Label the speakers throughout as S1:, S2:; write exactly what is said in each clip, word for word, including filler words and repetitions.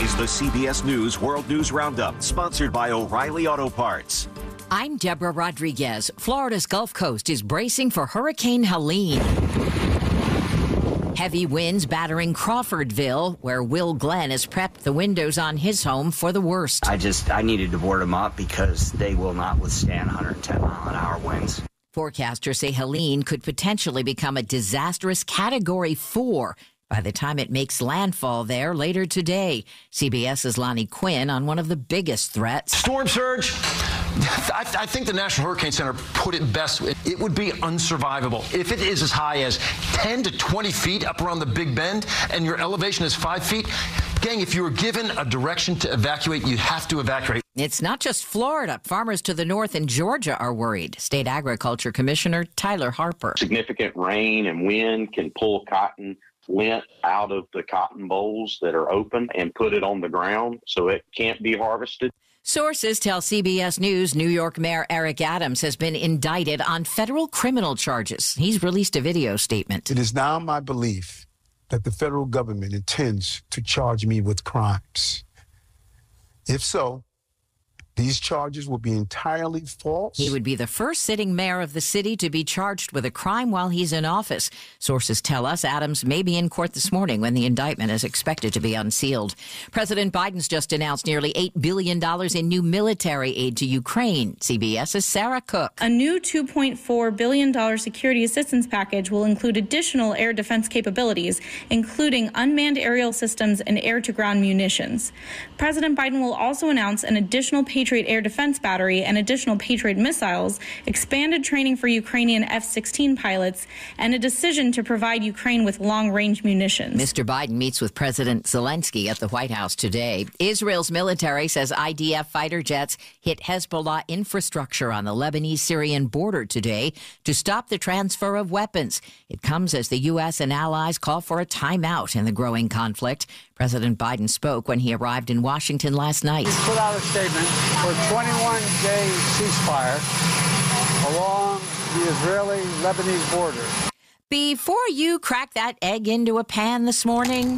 S1: is the C B S News World News Roundup, sponsored by O'Reilly Auto Parts.
S2: I'm Deborah Rodriguez. Florida's Gulf Coast is bracing for Hurricane Helene. Heavy winds battering Crawfordville, where Will Glenn has prepped the windows on his home for the worst.
S3: I just, I needed to board them up because they will not withstand one hundred ten mile an hour winds.
S2: Forecasters say Helene could potentially become a disastrous Category four by the time it makes landfall there later today. CBS's Lonnie Quinn on one of the biggest threats.
S4: Storm surge. I, I think the National Hurricane Center put it best. It would be unsurvivable. If it is as high as ten to twenty feet up around the Big Bend and your elevation is five feet, gang, if you were given a direction to evacuate, you have to evacuate.
S2: It's not just Florida. Farmers to the north in Georgia are worried. State Agriculture Commissioner Tyler Harper.
S5: Significant rain and wind can pull cotton lint out of the cotton bolls that are open and put it on the ground so it can't be harvested.
S2: Sources tell C B S News New York Mayor Eric Adams has been indicted on federal criminal charges. He's released a video statement.
S6: It is now my belief that the federal government intends to charge me with crimes. If so, these charges will be entirely false.
S2: He would be the first sitting mayor of the city to be charged with a crime while he's in office. Sources tell us Adams may be in court this morning when the indictment is expected to be unsealed. President Biden's just announced nearly eight billion dollars in new military aid to Ukraine. CBS's Sarah Cook.
S7: A new two point four billion dollars security assistance package will include additional air defense capabilities, including unmanned aerial systems and air-to-ground munitions. President Biden will also announce an additional Patriot Air Defense Battery and additional Patriot missiles, expanded training for Ukrainian F sixteen pilots, and a decision to provide Ukraine with long-range munitions.
S2: Mister Biden meets with President Zelensky at the White House today. Israel's military says I D F fighter jets hit Hezbollah infrastructure on the Lebanese-Syrian border today to stop the transfer of weapons. It comes as the U S and allies call for a timeout in the growing conflict. President Biden spoke when he arrived in Washington last night.
S8: He put out a statement for a twenty-one day ceasefire along the Israeli-Lebanese border.
S2: Before you crack that egg into a pan this morning,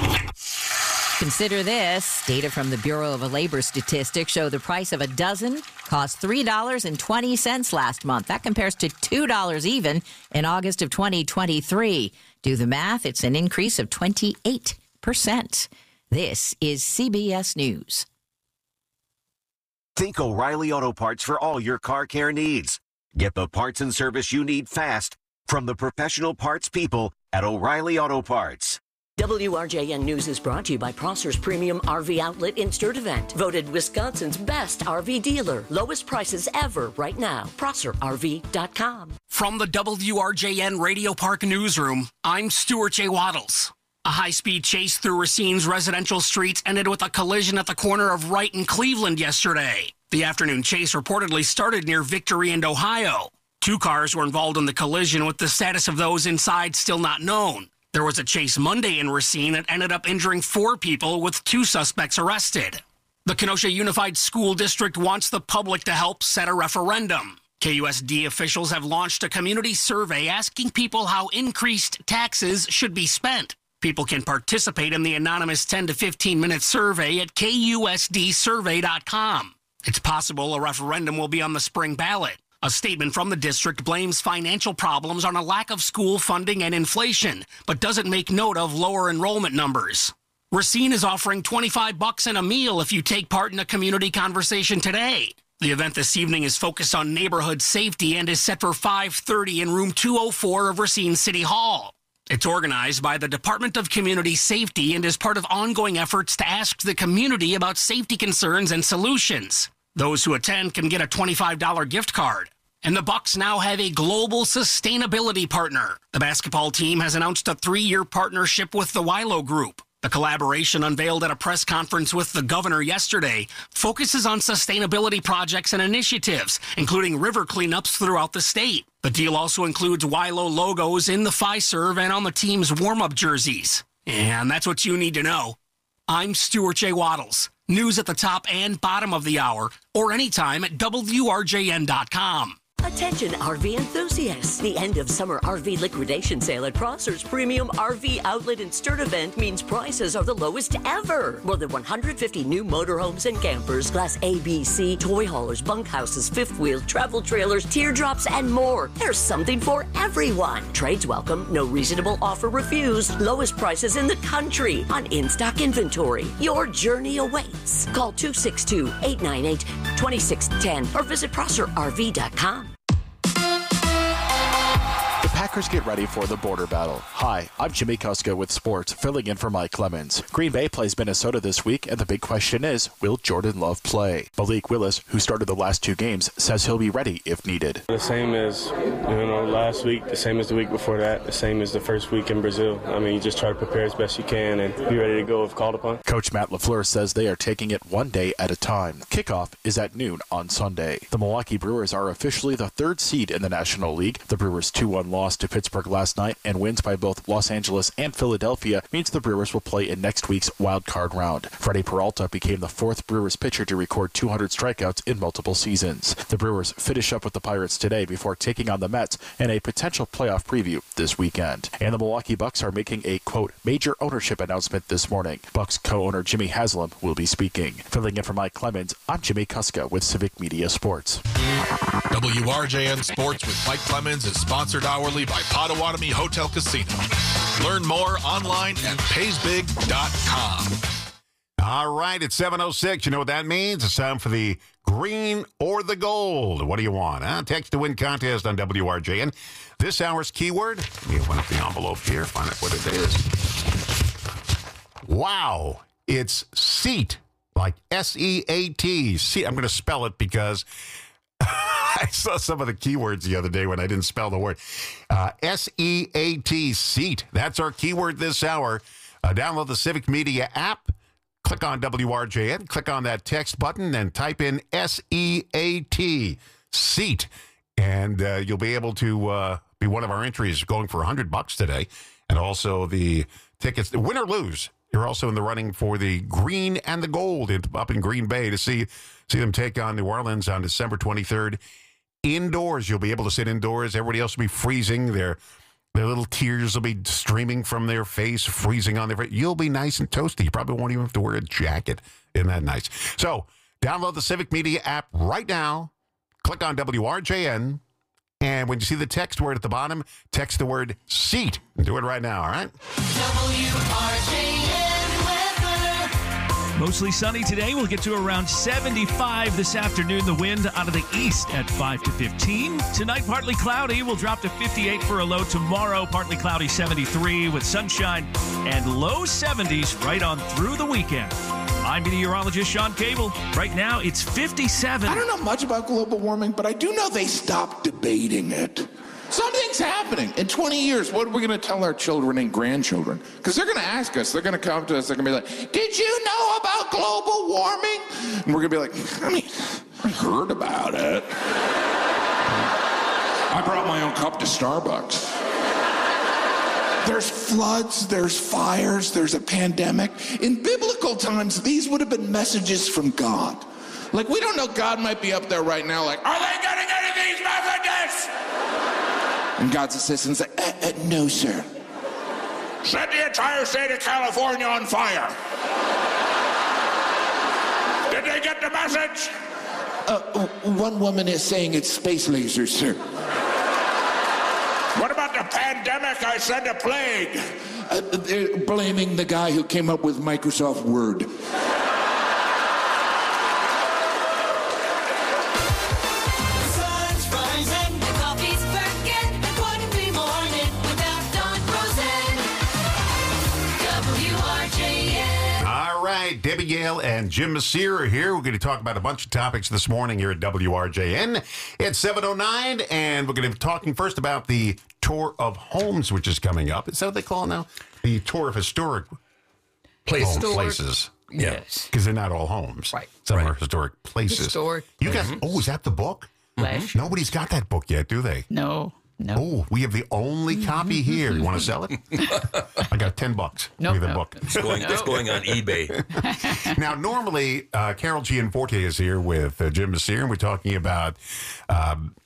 S2: consider this. Data from the Bureau of Labor Statistics show the price of a dozen cost three dollars and twenty cents last month. That compares to two dollars even in August of twenty twenty-three. Do the math, it's an increase of twenty-eight percent. This is C B S News.
S1: Think O'Reilly Auto Parts for all your car care needs. Get the parts and service you need fast from the professional parts people at O'Reilly Auto Parts.
S9: W R J N News is brought to you by Prosser's Premium R V Outlet in-Sturt event. Voted Wisconsin's best R V dealer. Lowest prices ever right now. Prosser R V dot com.
S10: From the W R J N Radio Park Newsroom, I'm Stuart J. Waddles. A high-speed chase through Racine's residential streets ended with a collision at the corner of Wright and Cleveland yesterday. The afternoon chase reportedly started near Victory and Ohio. Two cars were involved in the collision, with the status of those inside still not known. There was a chase Monday in Racine that ended up injuring four people, with two suspects arrested. The Kenosha Unified School District wants the public to help set a referendum. K U S D officials have launched a community survey asking people how increased taxes should be spent. People can participate in the anonymous ten to fifteen minute survey at K U S D survey dot com. It's possible a referendum will be on the spring ballot. A statement from the district blames financial problems on a lack of school funding and inflation, but doesn't make note of lower enrollment numbers. Racine is offering twenty-five bucks and a meal if you take part in a community conversation today. The event this evening is focused on neighborhood safety and is set for five thirty in room two oh four of Racine City Hall. It's organized by the Department of Community Safety and is part of ongoing efforts to ask the community about safety concerns and solutions. Those who attend can get a twenty-five dollars gift card. And the Bucks now have a global sustainability partner. The basketball team has announced a three-year partnership with the Wilo Group. The collaboration, unveiled at a press conference with the governor yesterday, focuses on sustainability projects and initiatives, including river cleanups throughout the state. The deal also includes Wilo logos in the Fiserv and on the team's warm-up jerseys. And that's what you need to know. I'm Stuart J. Waddles. News at the top and bottom of the hour, or anytime at W R J N dot com.
S9: Attention R V enthusiasts. The end of summer R V liquidation sale at Prosser's Premium R V Outlet and Sturdivant means prices are the lowest ever. More than one hundred fifty new motorhomes and campers, Class A, B, C, toy haulers, bunkhouses, fifth wheels, travel trailers, teardrops, and more. There's something for everyone. Trades welcome, no reasonable offer refused. Lowest prices in the country on in-stock inventory. Your journey awaits. Call two six two, eight nine eight, two six one zero or visit Prosser R V dot com.
S11: Packers get ready for the border battle. Hi, I'm Jimmy Kuska with sports, filling in for Mike Clemens. Green Bay plays Minnesota this week, and the big question is, will Jordan Love play? Malik Willis, who started the last two games, says he'll be ready if needed.
S12: The same as, you know, last week, the same as the week before that, the same as the first week in Brazil. I mean, you just try to prepare as best you can and be ready to go if called upon.
S11: Coach Matt LaFleur says they are taking it one day at a time. Kickoff is at noon on Sunday. The Milwaukee Brewers are officially the third seed in the National League. The Brewers' two one loss to Pittsburgh last night and wins by both Los Angeles and Philadelphia means the Brewers will play in next week's wild card round. Freddie Peralta became the fourth Brewers pitcher to record two hundred strikeouts in multiple seasons. The Brewers finish up with the Pirates today before taking on the Mets in a potential playoff preview this weekend. And the Milwaukee Bucks are making a, quote, major ownership announcement this morning. Bucks co-owner Jimmy Haslam will be speaking. Filling in for Mike Clemens, I'm Jimmy Kuska with Civic Media Sports.
S13: W R J N Sports with Mike Clemens is sponsored hourly by Potawatomi Hotel Casino. Learn more online at pays big dot com.
S14: All right, it's seven oh six. You know what that means? It's time for the green or the gold. What do you want? Huh? Text to win contest on W R J N. This hour's keyword, let me open up the envelope here, find out what it is. Wow, it's seat, like S E A T. See, I'm going to spell it because I saw some of the keywords the other day when I didn't spell the word. Uh, S E A T, seat. That's our keyword this hour. Uh, download the Civic Media app. Click on W R J N. Click on that text button and type in S E A T, seat. And uh, you'll be able to uh, be one of our entries going for one hundred bucks today. And also the tickets, win or lose. You're also in the running for the green and the gold in, up in Green Bay to see see them take on New Orleans on December twenty-third. Indoors, you'll be able to sit indoors. Everybody else will be freezing. Their their little tears will be streaming from their face, freezing on their face. You'll be nice and toasty. You probably won't even have to wear a jacket. Isn't that nice? So download the Civic Media app right now. Click on W R J N. And when you see the text word at the bottom, text the word seat. Do it right now, all right?
S15: W R J N weather. Mostly sunny today. We'll get to around seventy-five this afternoon. The wind out of the east at five to fifteen. Tonight, partly cloudy. We'll drop to fifty-eight for a low. Tomorrow, partly cloudy, seventy-three with sunshine and low seventies right on through the weekend. I'm meteorologist Sean Cable. Right now, it's fifty-seven.
S16: I don't know much about global warming, but I do know they stopped debating it. Something's happening. In twenty years, what are we going to tell our children and grandchildren? Because they're going to ask us. They're going to come to us. They're going to be like, did you know about global warming? And we're going to be like, I mean, I heard about it. I brought my own cup to Starbucks. There's floods, there's fires, there's a pandemic. In biblical times, these would have been messages from God. Like, we don't know, God might be up there right now like, are they getting any of these messages? And God's assistant's like, uh, uh, no, sir. Set the entire state of California on fire. Did they get the message? Uh, one woman is saying it's space lasers, sir. What about the pandemic? I said a plague. Uh, they're blaming the guy who came up with Microsoft Word.
S14: Debbie Gale and Jim Messere are here. We're going to talk about a bunch of topics this morning here at W R J N. It's seven oh nine, and we're going to be talking first about the Tour of Homes, which is coming up. Is that what they call it now? The Tour of Historic
S17: places.
S14: Home places.
S17: Yes.
S14: Because they're not all homes.
S17: Right.
S14: Some
S17: right.
S14: are historic places.
S17: Historic.
S14: You guys,
S17: mm-hmm.
S14: oh, is that the book?
S17: Flash.
S14: Nobody's got that book yet, do they?
S17: No. No.
S14: Oh, we have the only copy here. You want to sell it? I got ten bucks.
S17: No,
S14: nope, the
S17: no.
S14: book.
S18: It's going, no. it's going on eBay.
S14: Now, normally, uh, Carol Gianforte is here with uh, Jim Messere, and we're talking about um,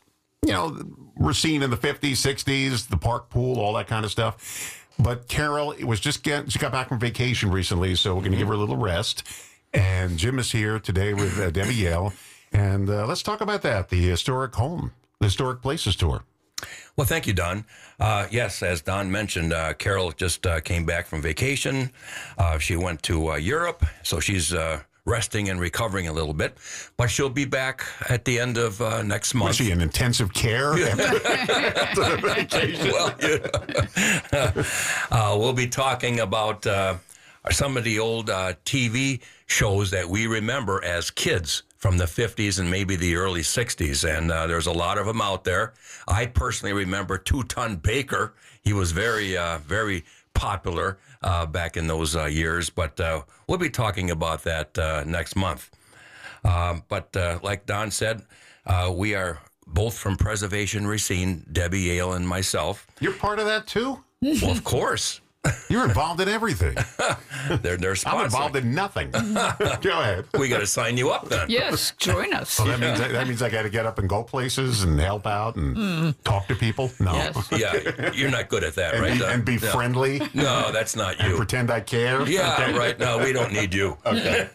S14: you know, Racine in the fifties, sixties, the park pool, all that kind of stuff. But Carol, it was just get, she got back from vacation recently, so we're going to give her a little rest. And Jim is here today with uh, Debbie Yale. And uh, let's talk about that, the historic home, the Historic Places Tour.
S18: Well, thank you, Don. Uh, yes, as Don mentioned, uh, Carol just uh, came back from vacation. Uh, she went to uh, Europe, so she's uh, resting and recovering a little bit. But she'll be back at the end of uh, next month.
S14: Was she in intensive care after the vacation?
S18: Well, yeah. uh, we'll be talking about uh, some of the old uh, T V shows that we remember as kids from the fifties and maybe the early sixties. And uh, there's a lot of them out there. I personally remember Two-Ton Baker. He was very, uh, very popular uh, back in those uh, years. But uh, we'll be talking about that uh, next month. Um, but uh, like Don said, uh, we are both from Preservation Racine, Debbie Yale and myself.
S14: You're part of that too?
S18: Well, of course.
S14: You're involved in everything.
S18: they're they're sponsoring.
S14: I'm involved in nothing. Go ahead.
S18: We got to sign you up then.
S17: Yes, join us.
S14: So that means I, that means I got to get up and go places and help out and
S17: Mm.
S14: talk to people. No.
S17: Yes.
S18: Yeah, you're not good at that,
S14: and,
S18: right?
S14: Be,
S18: Don?
S14: and be
S18: No.
S14: friendly.
S18: No, that's not you.
S14: And pretend I care.
S18: Yeah,
S14: Okay.
S18: right. No, we don't need you.
S14: Okay.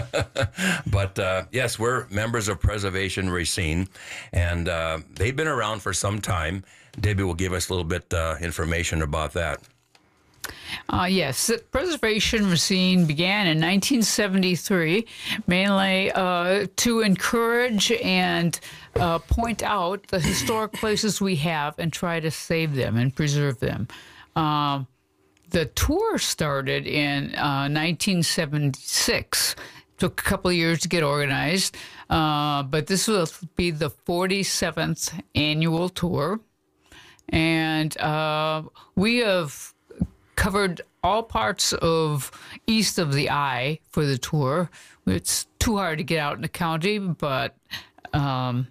S18: But uh, yes, we're members of Preservation Racine, and uh, they've been around for some time. Debbie will give us a little bit uh, information about that.
S17: Uh, yes, Preservation Racine began in nineteen seventy-three, mainly uh, to encourage and uh, point out the historic places we have and try to save them and preserve them. Um, the tour started in uh, nineteen seventy-six. Took a couple of years to get organized, uh, but this will be the forty-seventh annual tour. And uh, we have covered all parts of east of the I for the tour. It's too hard to get out in the county, but um,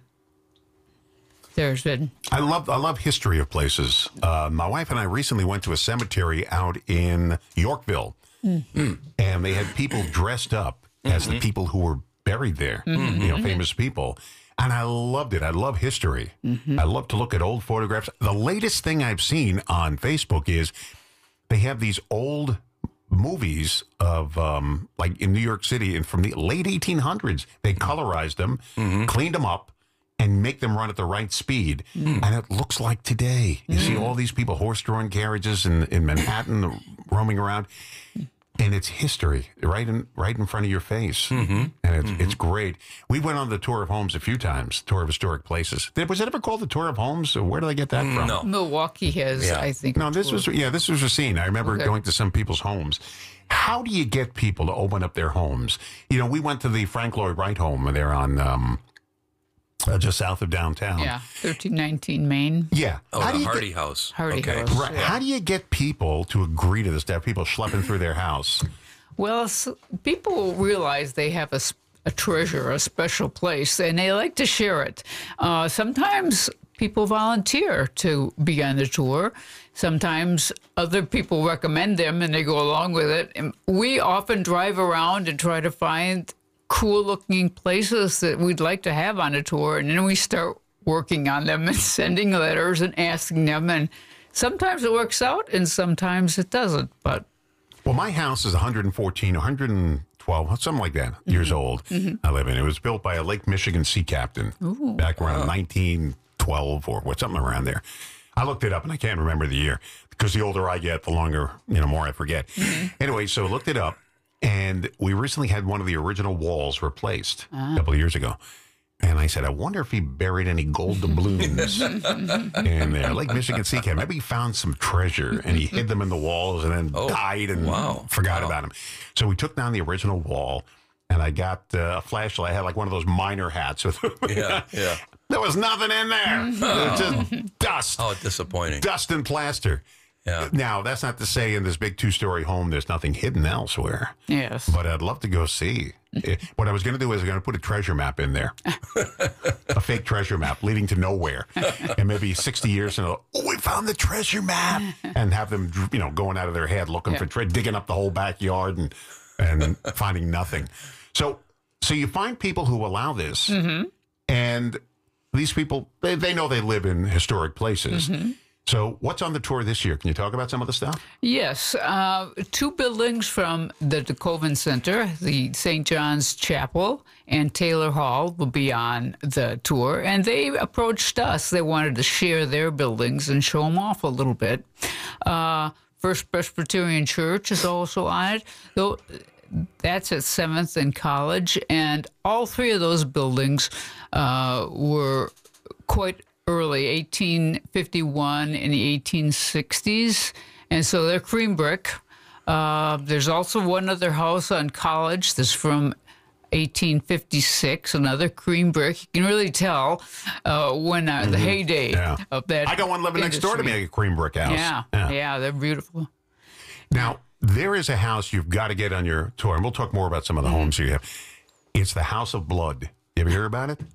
S17: there's been...
S14: I love I love history of places. Uh, my wife and I recently went to a cemetery out in Yorkville,
S17: Mm.
S14: and they had people dressed up as the people who were buried there,
S17: Mhm.
S14: you know, famous people. And I loved it. I love history.
S17: Mhm.
S14: I love to look at old photographs. The latest thing I've seen on Facebook is they have these old movies of, um, like in New York City, and from the late eighteen hundreds. They colorized them, cleaned them up, and make them run at the right speed.
S17: Mm.
S14: And it looks like today. You see all these people, horse-drawn carriages in, in Manhattan roaming around. And it's history right in right in front of your face.
S18: Mm-hmm.
S14: And it's it's great. We went on the Tour of Homes a few times, Tour of Historic Places. Did- Was it ever called the Tour of Homes? Or where did I get that from?
S18: No.
S17: Milwaukee has, I think...
S14: No,
S17: a
S14: this
S17: tour.
S14: was, yeah, this was Racine. I remember
S17: Okay.
S14: going to some people's homes. How do you get people to open up their homes? You know, we went to the Frank Lloyd Wright home there on, um, uh, just south of downtown.
S17: Yeah, thirteen nineteen Main.
S14: Yeah.
S18: Oh,
S14: How do
S18: the
S14: you
S18: Hardy
S14: get-
S18: House.
S17: Hardy
S18: okay.
S17: House.
S14: Right. How do you get people to agree to this? To have people schlepping through their house?
S17: Well, s people realize they have a, s- a treasure, a special place, and they like to share it. Uh, sometimes people volunteer to be on the tour. Sometimes other people recommend them and they go along with it. And we often drive around and try to find cool-looking places that we'd like to have on a tour, and then we start working on them and sending letters and asking them. And sometimes it works out, and sometimes it doesn't. But
S14: Well, my house is one hundred fourteen, one hundred twelve, something like that, years old. I live in. It was built by a Lake Michigan sea captain
S17: Ooh.
S14: back around nineteen twelve or what, something around there. I looked it up and I can't remember the year because the older I get, the longer, you know, more I forget. Anyway, so I looked it up, and we recently had one of the original walls replaced
S17: Ah.
S14: a couple of years ago. And I said, I wonder if he buried any gold doubloons in there. Lake Michigan Sea Captain. Maybe he found some treasure and he hid them in the walls and then
S18: Oh,
S14: died and
S18: wow.
S14: forgot
S18: Wow.
S14: about them. So we took down the original wall, and I got uh, a flashlight. I had like one of those miner hats. With
S18: Yeah, yeah.
S14: There was nothing in there. It was just dust.
S18: Oh, disappointing.
S14: Dust and plaster.
S18: Yeah.
S14: Now, that's not to say in this big two-story home there's nothing hidden elsewhere.
S17: yes.
S14: But I'd love to go see. Eh, What I was going to do is I was going to put a treasure map in there. A fake treasure map leading to nowhere. And maybe sixty years and oh, we found the treasure map. And have them, you know, going out of their head looking
S17: Yeah.
S14: for treasure, digging up the whole backyard and and finding nothing. So so you find people who allow this,
S17: Mm-hmm.
S14: and these people, they, they know they live in historic places.
S17: Mm-hmm.
S14: So what's on the tour this year? Can you talk about some of the stuff?
S17: Yes. Uh, two buildings from the DeKoven Center, the Saint John's Chapel and Taylor Hall, will be on the tour. And they approached us. They wanted to share their buildings and show them off a little bit. Uh, First Presbyterian Church is also on it. Though that's at seventh and College. And all three of those buildings uh, were quite early, eighteen fifty-one in the eighteen sixties. And so they're cream brick. Uh, there's also one other house on College that's from eighteen fifty-six, another cream brick. You can really tell uh, when uh, the mm-hmm. heyday
S14: yeah.
S17: of that.
S14: I got one living
S17: industry.
S14: next door to me, a cream brick house.
S17: Yeah, yeah, yeah, they're beautiful.
S14: Now, there is a house you've got to get on your tour, and we'll talk more about some of the homes you have. It's the House of Blood. You ever hear about it?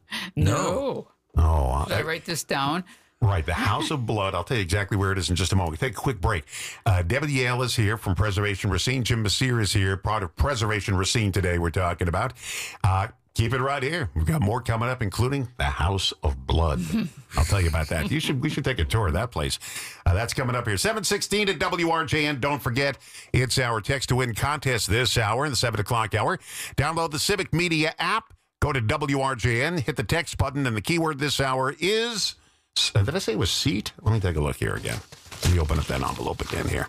S17: No.
S14: Oh,
S17: Did I write this down?
S14: Right, the House of Blood. I'll tell you exactly where it is in just a moment. Take a quick break. Uh, Debbie Yale is here from Preservation Racine. Jim Messere is here, part of Preservation Racine today we're talking about. Uh, keep it right here. We've got more coming up, including the House of Blood. I'll tell you about that. You should. We should take a tour of that place. Uh, that's coming up here. seven sixteen at W R J N. Don't forget, it's our Text to Win contest this hour, in the seven o'clock hour. Download the Civic Media app. Go to W R J N, hit the text button, and the keyword this hour is... Uh, did I say it was seat? Let me take a look here again. Let me open up that envelope again here.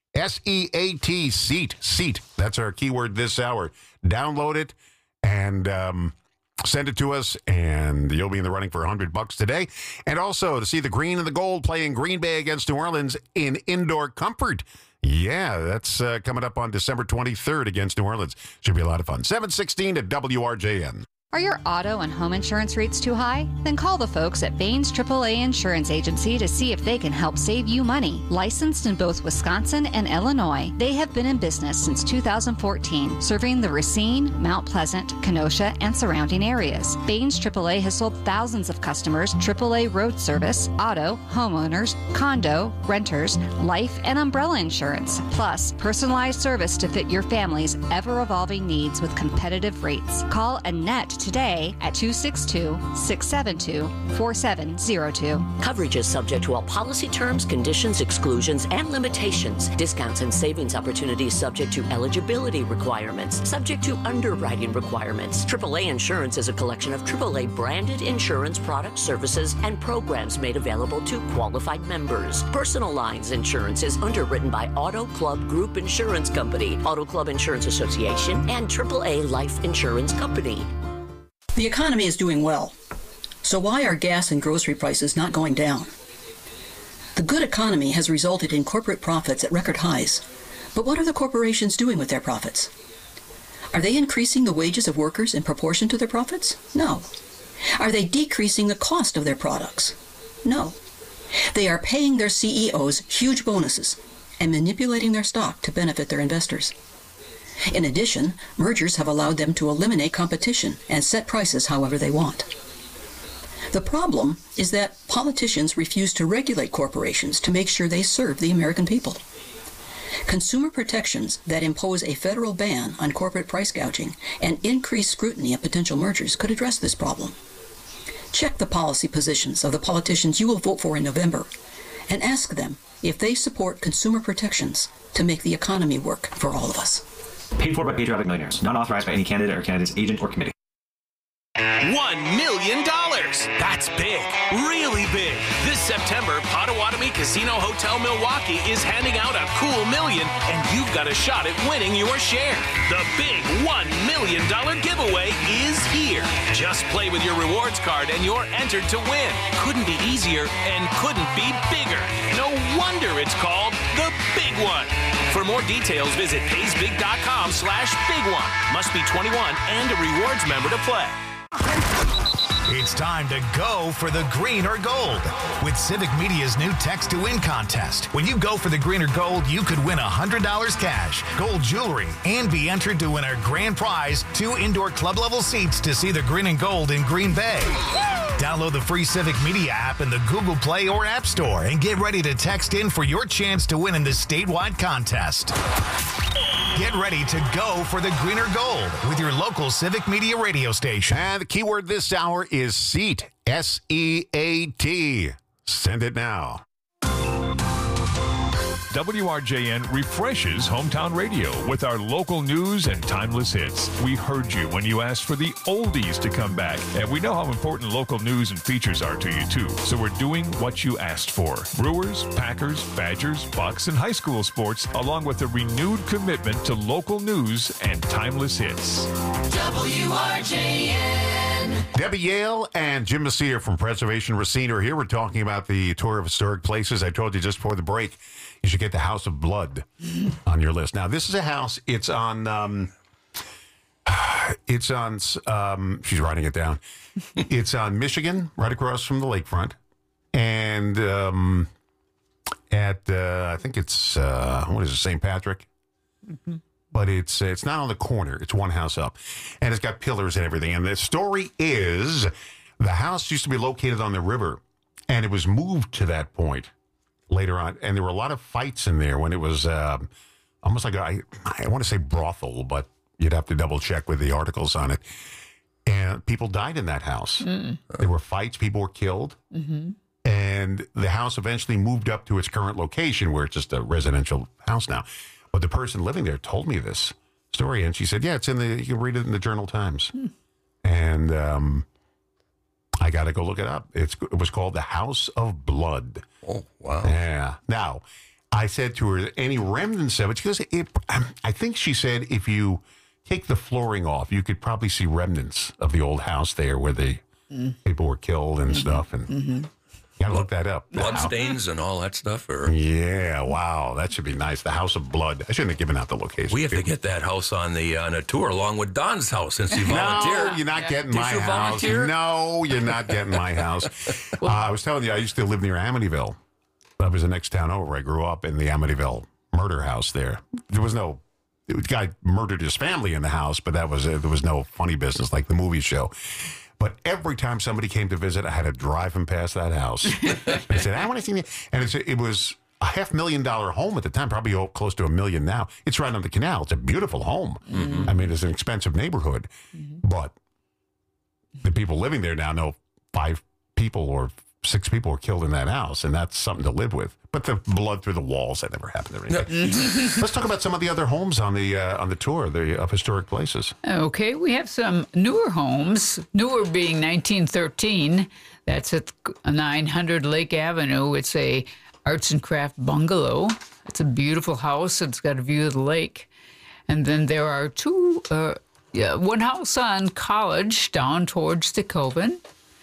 S14: S E A T, seat, seat. That's our keyword this hour. Download it and um, send it to us, and you'll be in the running for one hundred bucks today. And also to see the green and the gold playing Green Bay against New Orleans in indoor comfort. Yeah, that's uh, coming up on December twenty-third against New Orleans. Should be a lot of fun. seven sixteen at W R J N.
S19: Are your auto and home insurance rates too high? Then call the folks at Baines triple A Insurance Agency to see if they can help save you money. Licensed in both Wisconsin and Illinois, they have been in business since two thousand fourteen, serving the Racine, Mount Pleasant, Kenosha, and surrounding areas. Baines triple A has sold thousands of customers triple A road service, auto, homeowners, condo, renters, life, and umbrella insurance, plus personalized service to fit your family's ever-evolving needs with competitive rates. Call Annette today at two six two, six seven two, four seven zero two.
S9: Coverage is subject to all policy terms, conditions, exclusions, and limitations. Discounts and savings opportunities subject to eligibility requirements, subject to underwriting requirements. triple A Insurance is a collection of triple A branded insurance products, services, and programs made available to qualified members. Personal Lines Insurance is underwritten by Auto Club Group Insurance Company, Auto Club Insurance Association, and triple A Life Insurance Company.
S20: The economy is doing well. So why are gas and grocery prices not going down? The good economy has resulted in corporate profits at record highs. But what are the corporations doing with their profits? Are they increasing the wages of workers in proportion to their profits? No. Are they decreasing the cost of their products? No. They are paying their C E Os huge bonuses and manipulating their stock to benefit their investors. In addition, mergers have allowed them to eliminate competition and set prices however they want. The problem is that politicians refuse to regulate corporations to make sure they serve the American people. Consumer protections that impose a federal ban on corporate price gouging and increased scrutiny of potential mergers could address this problem. Check the policy positions of the politicians you will vote for in November and ask them if they support consumer protections to make the economy work for all of us.
S21: Paid for by patriotic millionaires. Not authorized by any candidate or candidate's agent or committee.
S22: One million dollars. That's big. Really big. This September, Potawatomi Casino Hotel Milwaukee is handing out a cool million, and you've got a shot at winning your share. The big one million dollars giveaway is here. Just play with your rewards card and you're entered to win. Couldn't be easier and couldn't be bigger. No wonder it's called the Big One. For more details, visit paysbig.com slash big one. Must be twenty-one and a rewards member to play.
S23: It's time to go for the green or gold with Civic Media's new Text to Win contest. When you go for the green or gold, you could win one hundred dollars cash, gold jewelry, and be entered to win our grand prize, two indoor club-level seats to see the green and gold in Green Bay. Download the free Civic Media app in the Google Play or App Store and get ready to text in for your chance to win in this statewide contest. Get ready to go for the green or gold with your local Civic Media radio station.
S14: And the keyword this hour is seat. S E A T. Send it now.
S3: W R J N refreshes hometown radio with our local news and timeless hits. We heard you when you asked for the oldies to come back, and we know how important local news and features are to you, too. So we're doing what you asked for. Brewers, Packers, Badgers, Bucks, and high school sports, along with a renewed commitment to local news and timeless hits.
S4: W R J N.
S14: Debbie Yale and Jim Messier from Preservation Racine are here. We're talking about the tour of historic places. I told you just before the break, you should get the House of Blood on your list. Now, this is a house. It's on. Um, it's on. Um, she's writing it down. It's on Michigan, right across from the lakefront, and um, at uh, I think it's uh, what is it, Saint Patrick? Mm-hmm. But it's it's not on the corner. It's one house up, and it's got pillars and everything. And the story is, the house used to be located on the river, and it was moved to that point later on, and there were a lot of fights in there when it was uh, almost like a, I, I want to say brothel, but you'd have to double check with the articles on it. And people died in that house. Mm. There were fights, people were killed, mm-hmm. and the house eventually moved up to its current location, where it's just a residential house now. But the person living there told me this story, and she said, "Yeah, it's in the. You can read it in the Journal Times." Mm. And um, I got to go look it up. It's, it was called the House of Blood.
S18: Oh, wow.
S14: Yeah. Now, I said to her, any remnants of it, because it, I think she said if you take the flooring off, you could probably see remnants of the old house there where the mm. people were killed and mm-hmm. stuff. And mm-hmm. you got to look that up.
S18: Blood stains and all that stuff? Or
S14: Yeah, wow. That should be nice. The House of Blood. I shouldn't have given out the location.
S18: We have to get that house on the on a tour along with Don's house since he volunteered.
S14: No, you're not
S18: yeah.
S14: getting
S18: Did
S14: my
S18: you
S14: house.
S18: Volunteer?
S14: No, you're not getting my house. uh, I was telling you, I used to live near Amityville. That was the next town over. I grew up in the Amityville murder house there. There was no... The guy murdered his family in the house, but that was uh, there was no funny business like the movie show. But every time somebody came to visit, I had to drive him past that house. I said, I want to see you. And it's, it was a half million dollar home at the time, probably close to a million now. It's right on the canal. It's a beautiful home. Mm-hmm. I mean, it's an expensive neighborhood. Mm-hmm. But the people living there now know five people or six people were killed in that house, and that's something to live with. But the blood through the walls, that never happened or anything. Let's talk about some of the other homes on the uh, on the tour the, of historic places.
S17: Okay, we have some newer homes, newer being nineteen thirteen. That's at nine hundred Lake Avenue. It's a arts and craft bungalow. It's a beautiful house. It's got a view of the lake. And then there are two, uh, yeah, one house on College down towards the Coven.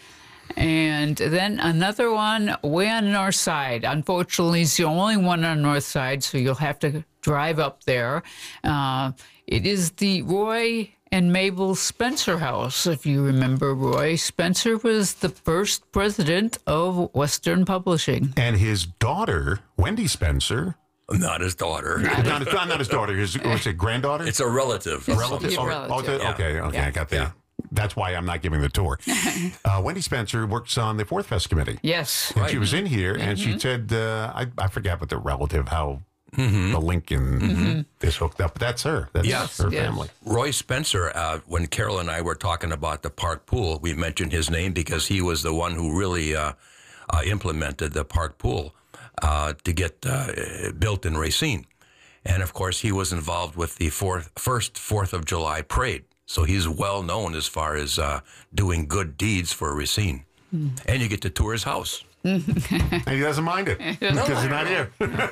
S17: And then another one way on the north side. Unfortunately, it's the only one on the north side, so you'll have to drive up there. Uh, it is the Roy and Mabel Spencer House. If you remember, Roy Spencer was the first president of Western Publishing.
S14: And his daughter, Wendy Spencer...
S18: Not his daughter.
S14: Not, not, his, not his daughter. His, what's it, granddaughter?
S18: It's a relative.
S14: A relative?
S17: It's
S14: Oh,
S17: relative.
S14: oh, okay, okay,
S17: Yeah.
S14: I got that.
S18: Yeah.
S14: That's why I'm not giving the tour. Uh, Wendy Spencer works on the Fourth Fest Committee.
S17: Yes.
S14: And
S18: Right.
S14: she was in here, and
S17: Mm-hmm.
S14: she said, uh, I, I forget what the relative, how
S18: Mm-hmm.
S14: the Lincoln
S17: Mm-hmm.
S14: is hooked up. But that's her. That's
S18: Yes.
S14: her
S17: Yes.
S14: family.
S18: Roy Spencer, uh, when Carol and I were talking about the park pool, we mentioned his name because he was the one who really uh, uh, implemented the park pool uh, to get uh, built in Racine. And, of course, he was involved with the fourth, first fourth of July parade. So he's well known as far as uh, doing good deeds for Racine. Mm. And you get to tour his house.
S14: And he doesn't mind it because he's not here.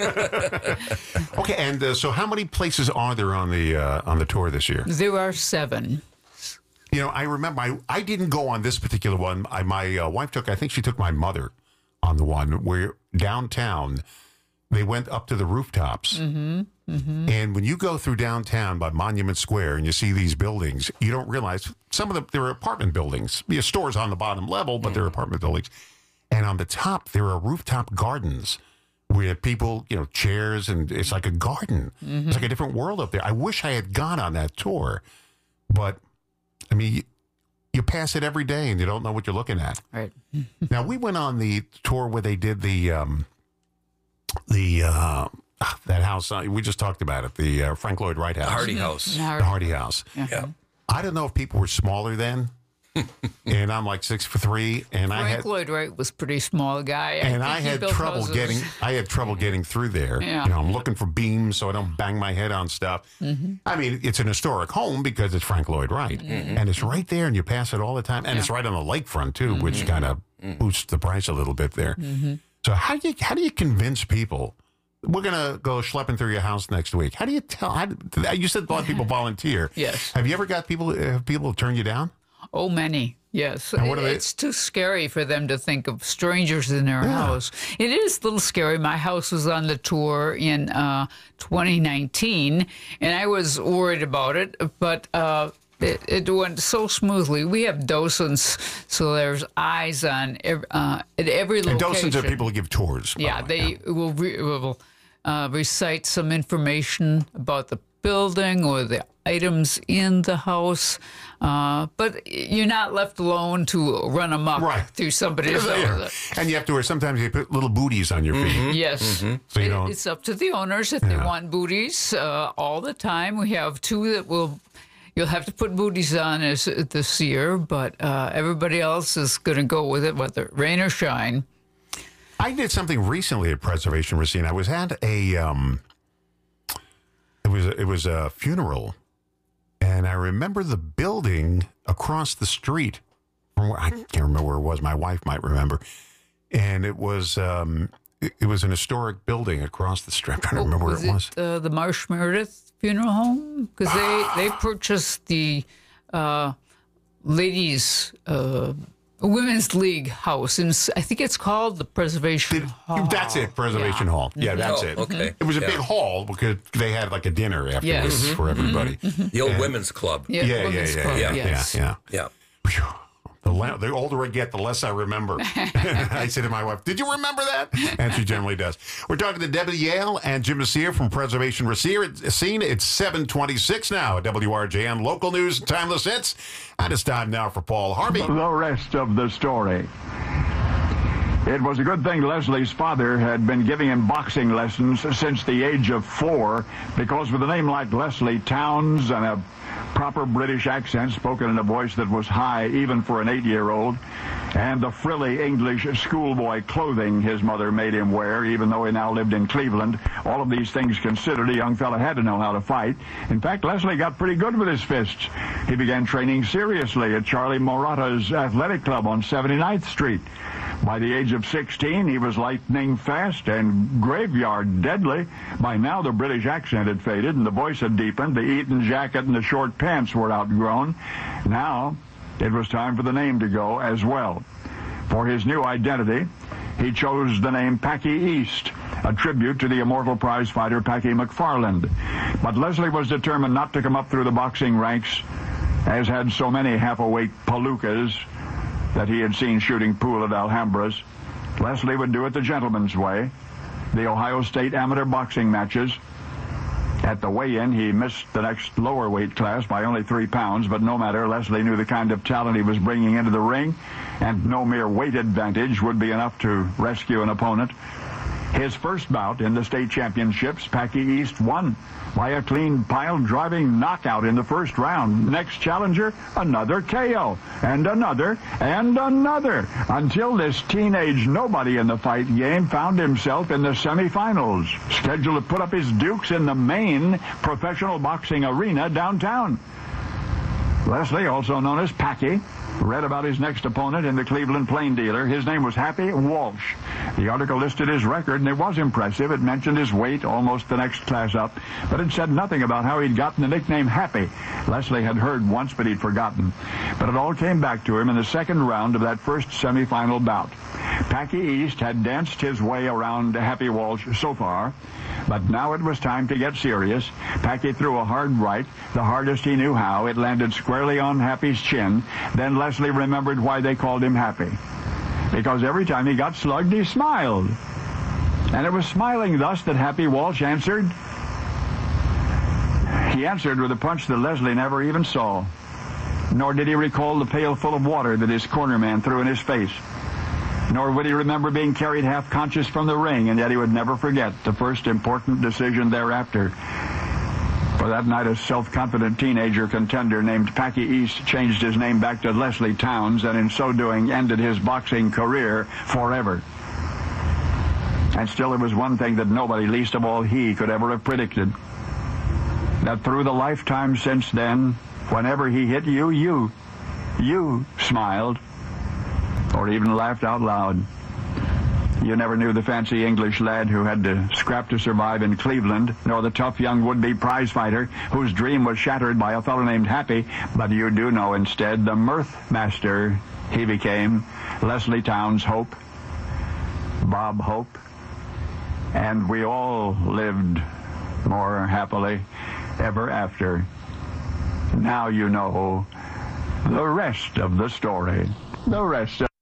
S14: Okay, and uh, so how many places are there on the uh, on the tour this year?
S17: There are seven.
S14: You know, I remember I, I didn't go on this particular one. I, my uh, wife took, I think she took my mother on the one where downtown they went up to the rooftops.
S17: Mm-hmm. Mm-hmm.
S14: And when you go through downtown by Monument Square and you see these buildings, you don't realize some of them, they're apartment buildings. The stores on the bottom level, but they're apartment buildings. And on the top, there are rooftop gardens where people, you know, chairs, and it's like a garden. Mm-hmm. It's like a different world up there. I wish I had gone on that tour, but I mean, you, you pass it every day and you don't know what you're looking at.
S17: Right.
S14: Now, we went on the tour where they did the, um, the, uh, that house, uh, we just talked about it, the uh, Frank Lloyd Wright house.
S18: The Hardy House.
S14: The Hardy House.
S17: Yeah.
S18: Yeah.
S14: I don't know if people were smaller then, and I'm like six foot three, and
S17: Frank
S14: I had
S17: Lloyd Wright was pretty small guy.
S14: and
S17: I,
S14: I had trouble
S17: houses.
S14: getting I had trouble getting through there.
S17: Yeah.
S14: You know, I'm looking for beams so I don't bang my head on stuff.
S17: Mm-hmm.
S14: I mean, it's an historic home because it's Frank Lloyd Wright,
S17: Mm-hmm.
S14: and it's right there, and you pass it all the time, and
S17: Yeah.
S14: it's right on the lakefront too,
S17: Mm-hmm.
S14: which kind of boosts the price a little bit there.
S17: Mm-hmm.
S14: So how do you how do you convince people? We're gonna go schlepping through your house next week. How do you tell? How, you said a lot of people volunteer.
S17: Yes.
S14: Have you ever got people? Have people turn you down?
S17: Oh, many. Yes.
S14: And what are they-
S17: It's too scary for them to think of strangers in their
S14: Yeah.
S17: house. It is a little scary. My house was on the tour in uh, twenty nineteen, and I was worried about it, but uh, it, it went so smoothly. We have docents, so there's eyes on ev- uh, at every
S14: And
S17: location.
S14: docents are people who give tours. by
S17: Yeah,
S14: the way.
S17: they will, re- will uh, recite some information about the building or the items in the house, uh, but you're not left alone to run amok
S14: Right.
S17: through somebody's
S14: Yeah.
S17: house.
S14: And you have to wear, sometimes you put little booties on your feet.
S17: Yes.
S14: So you
S17: It-
S14: don't.
S17: It's up to the owners if they
S14: Yeah.
S17: want booties uh, all the time. We have two that will. You'll have to put booties on this, this year, but uh, everybody else is going to go with it, whether rain or shine.
S14: I did something recently at Preservation Racine. I was at a, um, it was it was a funeral, and I remember the building across the street from where, I can't remember where it was. My wife might remember, and it was um, it, it was an historic building across the street. I don't remember where
S17: was
S14: it was.
S17: Uh, the Marsh Meredith Funeral Home? Because they, they purchased the uh, ladies' uh, women's league house, and I think it's called the Preservation Hall.
S14: That's it, Preservation
S17: Yeah.
S14: Hall. Yeah, that's
S18: Oh,
S14: it.
S18: okay.
S14: It was a
S18: Yeah.
S14: big hall because they had like a dinner afterwards
S17: Yes.
S14: for everybody.
S18: The old women's club.
S17: Yeah,
S14: yeah, yeah,
S17: women's
S14: yeah,
S17: club,
S14: yeah,
S17: yes.
S14: yeah,
S18: Yeah.
S14: yeah. The, le- the older I get, the less I remember. I say to my wife, "Did you remember that?" And she generally does. We're talking to Debbie Yale and Jim Messier from Preservation Racine. It's seven twenty-six now at W R J N. Local news and timeless hits. And it's time now for Paul Harvey.
S5: The rest of the story. It was a good thing Leslie's father had been giving him boxing lessons since the age of four, because with a name like Leslie Towns and a proper British accent spoken in a voice that was high even for an eight-year-old, and the frilly English schoolboy clothing his mother made him wear, even though he now lived in Cleveland, all of these things considered, a young fella had to know how to fight. In fact, Leslie got pretty good with his fists. He began training seriously at Charlie Morata's athletic club on seventy-ninth Street. By the age of sixteen, he was lightning fast and graveyard deadly. By now, the British accent had faded and the voice had deepened. The Eton jacket and the short pants were outgrown. Now, it was time for the name to go as well. For his new identity, he chose the name Packy East, a tribute to the immortal prize fighter Packy McFarland. But Leslie was determined not to come up through the boxing ranks, as had so many half-awake palookas that he had seen shooting pool at Alhambras. Leslie would do it the gentleman's way, the Ohio State amateur boxing matches. At the weigh-in, he missed the next lower weight class by only three pounds, but no matter, Leslie knew the kind of talent he was bringing into the ring, and no mere weight advantage would be enough to rescue an opponent. His first bout in the state championships, Packy East won by a clean pile-driving knockout in the first round. Next challenger, another K O, and another, and another, until this teenage nobody in the fight game found himself in the semifinals, scheduled to put up his dukes in the main professional boxing arena downtown. Leslie, also known as Packy, read about his next opponent in the Cleveland Plain Dealer. His name was Happy Walsh. The article listed his record, and it was impressive. It mentioned his weight, almost the next class up, but it said nothing about how he'd gotten the nickname Happy. Leslie had heard once, but he'd forgotten. But it all came back to him in the second round of that first semifinal bout. Packy East had danced his way around Happy Walsh so far, but now it was time to get serious. Packy threw a hard right, the hardest he knew how. It landed squarely on Happy's chin. Then Leslie remembered why they called him Happy. Because every time he got slugged, he smiled. And it was smiling thus that Happy Walsh answered. He answered with a punch that Leslie never even saw. Nor did he recall the pail full of water that his corner man threw in his face. Nor would he remember being carried half-conscious from the ring, and yet he would never forget the first important decision thereafter. For that night, a self-confident teenager contender named Packy East changed his name back to Leslie Towns, and in so doing ended his boxing career forever. And still, there was one thing that nobody, least of all he, could ever have predicted. That through the lifetime since then, whenever he hit you, you, you smiled, or even laughed out loud. You never knew the fancy English lad who had to scrap to survive in Cleveland, nor the tough young would-be prize fighter whose dream was shattered by a fellow named Happy, but you do know instead the mirth master he became, Leslie Towns Hope, Bob Hope, and we all lived more happily ever after. Now you know the rest of the story. The rest of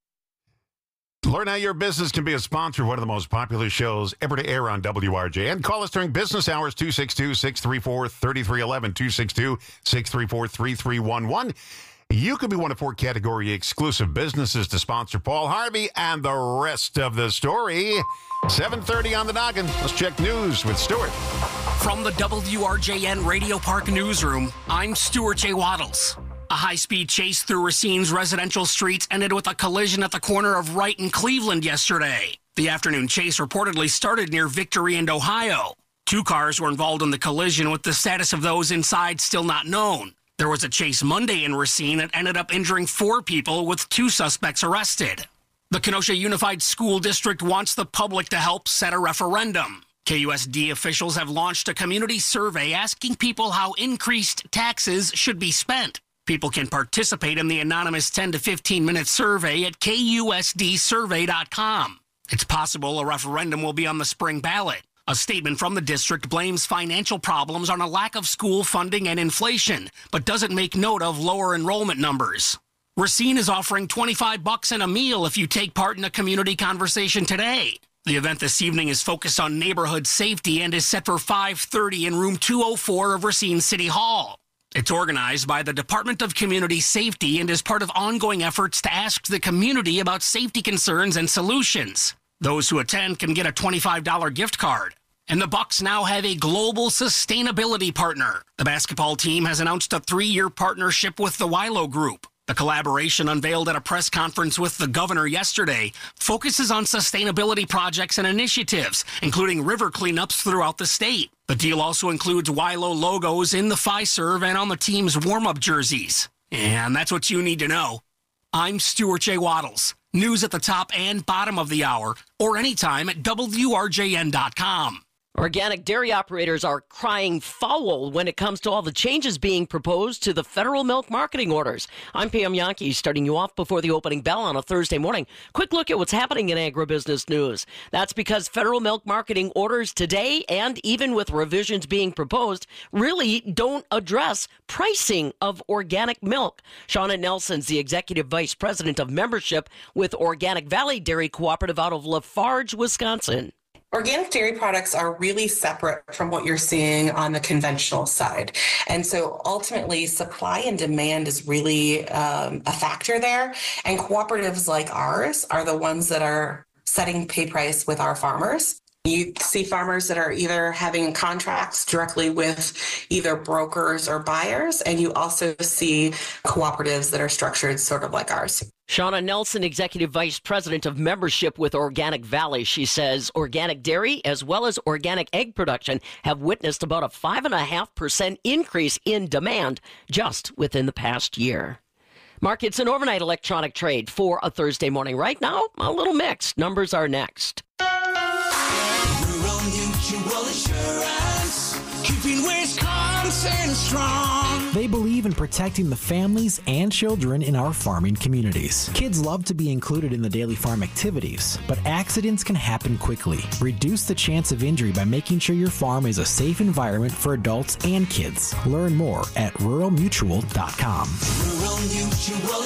S14: Learn how your business can be a sponsor of one of the most popular shows ever to air on W R J. And call us during business hours, two six two, six three four, three three one one, two six two, six three four, three three one one. You could be one of four category exclusive businesses to sponsor Paul Harvey and the rest of the story. seven thirty on the noggin. Let's check news with Stuart.
S10: From the W R J N Radio Park Newsroom, I'm Stuart J. Waddles. A high-speed chase through Racine's residential streets ended with a collision at the corner of Wright and Cleveland yesterday. The afternoon chase reportedly started near Victory and Ohio. Two cars were involved in the collision, with the status of those inside still not known. There was a chase Monday in Racine that ended up injuring four people, with two suspects arrested. The Kenosha Unified School District wants the public to help set a referendum. K U S D officials have launched a community survey asking people how increased taxes should be spent. People can participate in the anonymous ten to fifteen minute survey at K U S D survey dot com. It's possible a referendum will be on the spring ballot. A statement from the district blames financial problems on a lack of school funding and inflation, but doesn't make note of lower enrollment numbers. Racine is offering twenty-five bucks and a meal if you take part in a community conversation today. The event this evening is focused on neighborhood safety and is set for five thirty in room two oh four of Racine City Hall. It's organized by the Department of Community Safety and is part of ongoing efforts to ask the community about safety concerns and solutions. Those who attend can get a twenty-five dollars gift card. And the Bucks now have a global sustainability partner. The basketball team has announced a three-year partnership with the Wilo Group. The collaboration, unveiled at a press conference with the governor yesterday, focuses on sustainability projects and initiatives, including river cleanups throughout the state. The deal also includes Wilo logos in the Fiserv and on the team's warm-up jerseys. And that's what you need to know. I'm Stuart J. Waddles. News at the top and bottom of the hour, or anytime at W R J N dot com.
S6: Organic dairy operators are crying foul when it comes to all the changes being proposed to the federal milk marketing orders. I'm Pam Yankee, starting you off before the opening bell on a Thursday morning. Quick look at what's happening in agribusiness news. That's because federal milk marketing orders today, and even with revisions being proposed, really don't address pricing of organic milk. Shauna Nelson's the executive vice president of membership with Organic Valley Dairy Cooperative out of Lafarge, Wisconsin.
S7: Organic dairy products are really separate from what you're seeing on the conventional side. And so ultimately, supply and demand is really um, a factor there. And cooperatives like ours are the ones that are setting pay price with our farmers. You see farmers that are either having contracts directly with either brokers or buyers, and you also see cooperatives that are structured sort of like ours.
S6: Shauna Nelson, Executive Vice President of Membership with Organic Valley. She says organic dairy as well as organic egg production have witnessed about a five point five percent increase in demand just within the past year. Markets and overnight electronic trade for a Thursday morning. Right now, a little mixed. Numbers are next.
S4: Rural Mutual Insurance, keeping Wisconsin strong.
S8: They believe in protecting the families and children in our farming communities. Kids love to be included in the daily farm activities, but accidents can happen quickly. Reduce the chance of injury by making sure your farm is a safe environment for adults and kids. Learn more at rural mutual dot com.
S4: Rural Mutual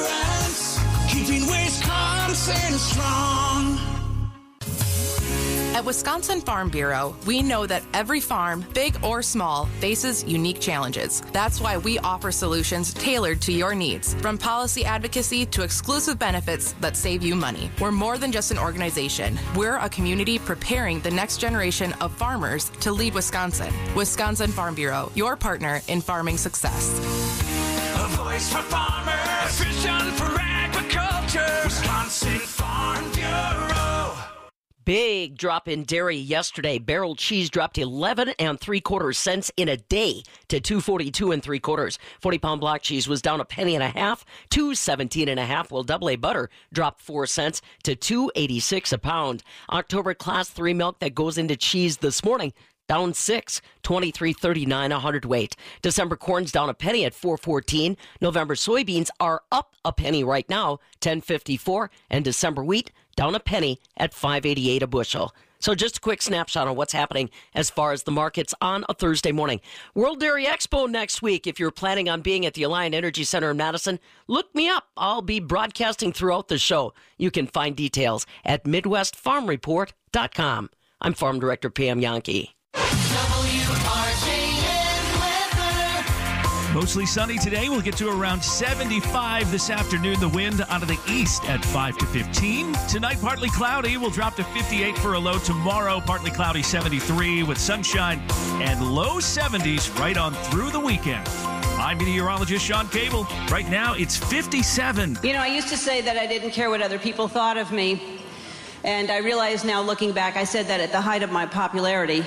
S4: Insurance, keeping Wisconsin strong.
S1: At Wisconsin Farm Bureau, we know that every farm, big or small, faces unique challenges. That's why we offer solutions tailored to your needs, from policy advocacy to exclusive benefits that save you money. We're more than just an organization. We're a community preparing the next generation of farmers to lead Wisconsin. Wisconsin Farm Bureau, your partner in farming success.
S4: A voice for farmers, vision for agriculture. Wisconsin Farm Bureau.
S6: Big drop in dairy yesterday. Barrel cheese dropped eleven and three quarters cents in a day to two forty-two and three quarters. forty pound block cheese was down a penny and a half, two seventeen and a half. While double A butter dropped four cents to two eighty-six a pound. October class three milk that goes into cheese this morning down six, twenty-three thirty-nine a hundredweight. December corn's down a penny at four fourteen. November soybeans are up a penny right now, ten fifty-four, and December wheat down a penny at five eighty-eight a bushel. So just a quick snapshot on what's happening as far as the markets on a Thursday morning. World Dairy Expo next week. If you're planning on being at the Alliant Energy Center in Madison, look me up. I'll be broadcasting throughout the show. You can find details at midwest farm report dot com. I'm Farm Director Pam Yankee.
S15: Mostly sunny today. We'll get to around seventy-five this afternoon. The wind out of the east at five to fifteen. Tonight, partly cloudy. We'll drop to fifty-eight for a low tomorrow. Partly cloudy, seventy-three with sunshine and low seventies right on through the weekend. I'm meteorologist Sean Cable. Right now, it's fifty-seven.
S2: You know, I used to say that I didn't care what other people thought of me. And I realize now, looking back, I said that at the height of my popularity.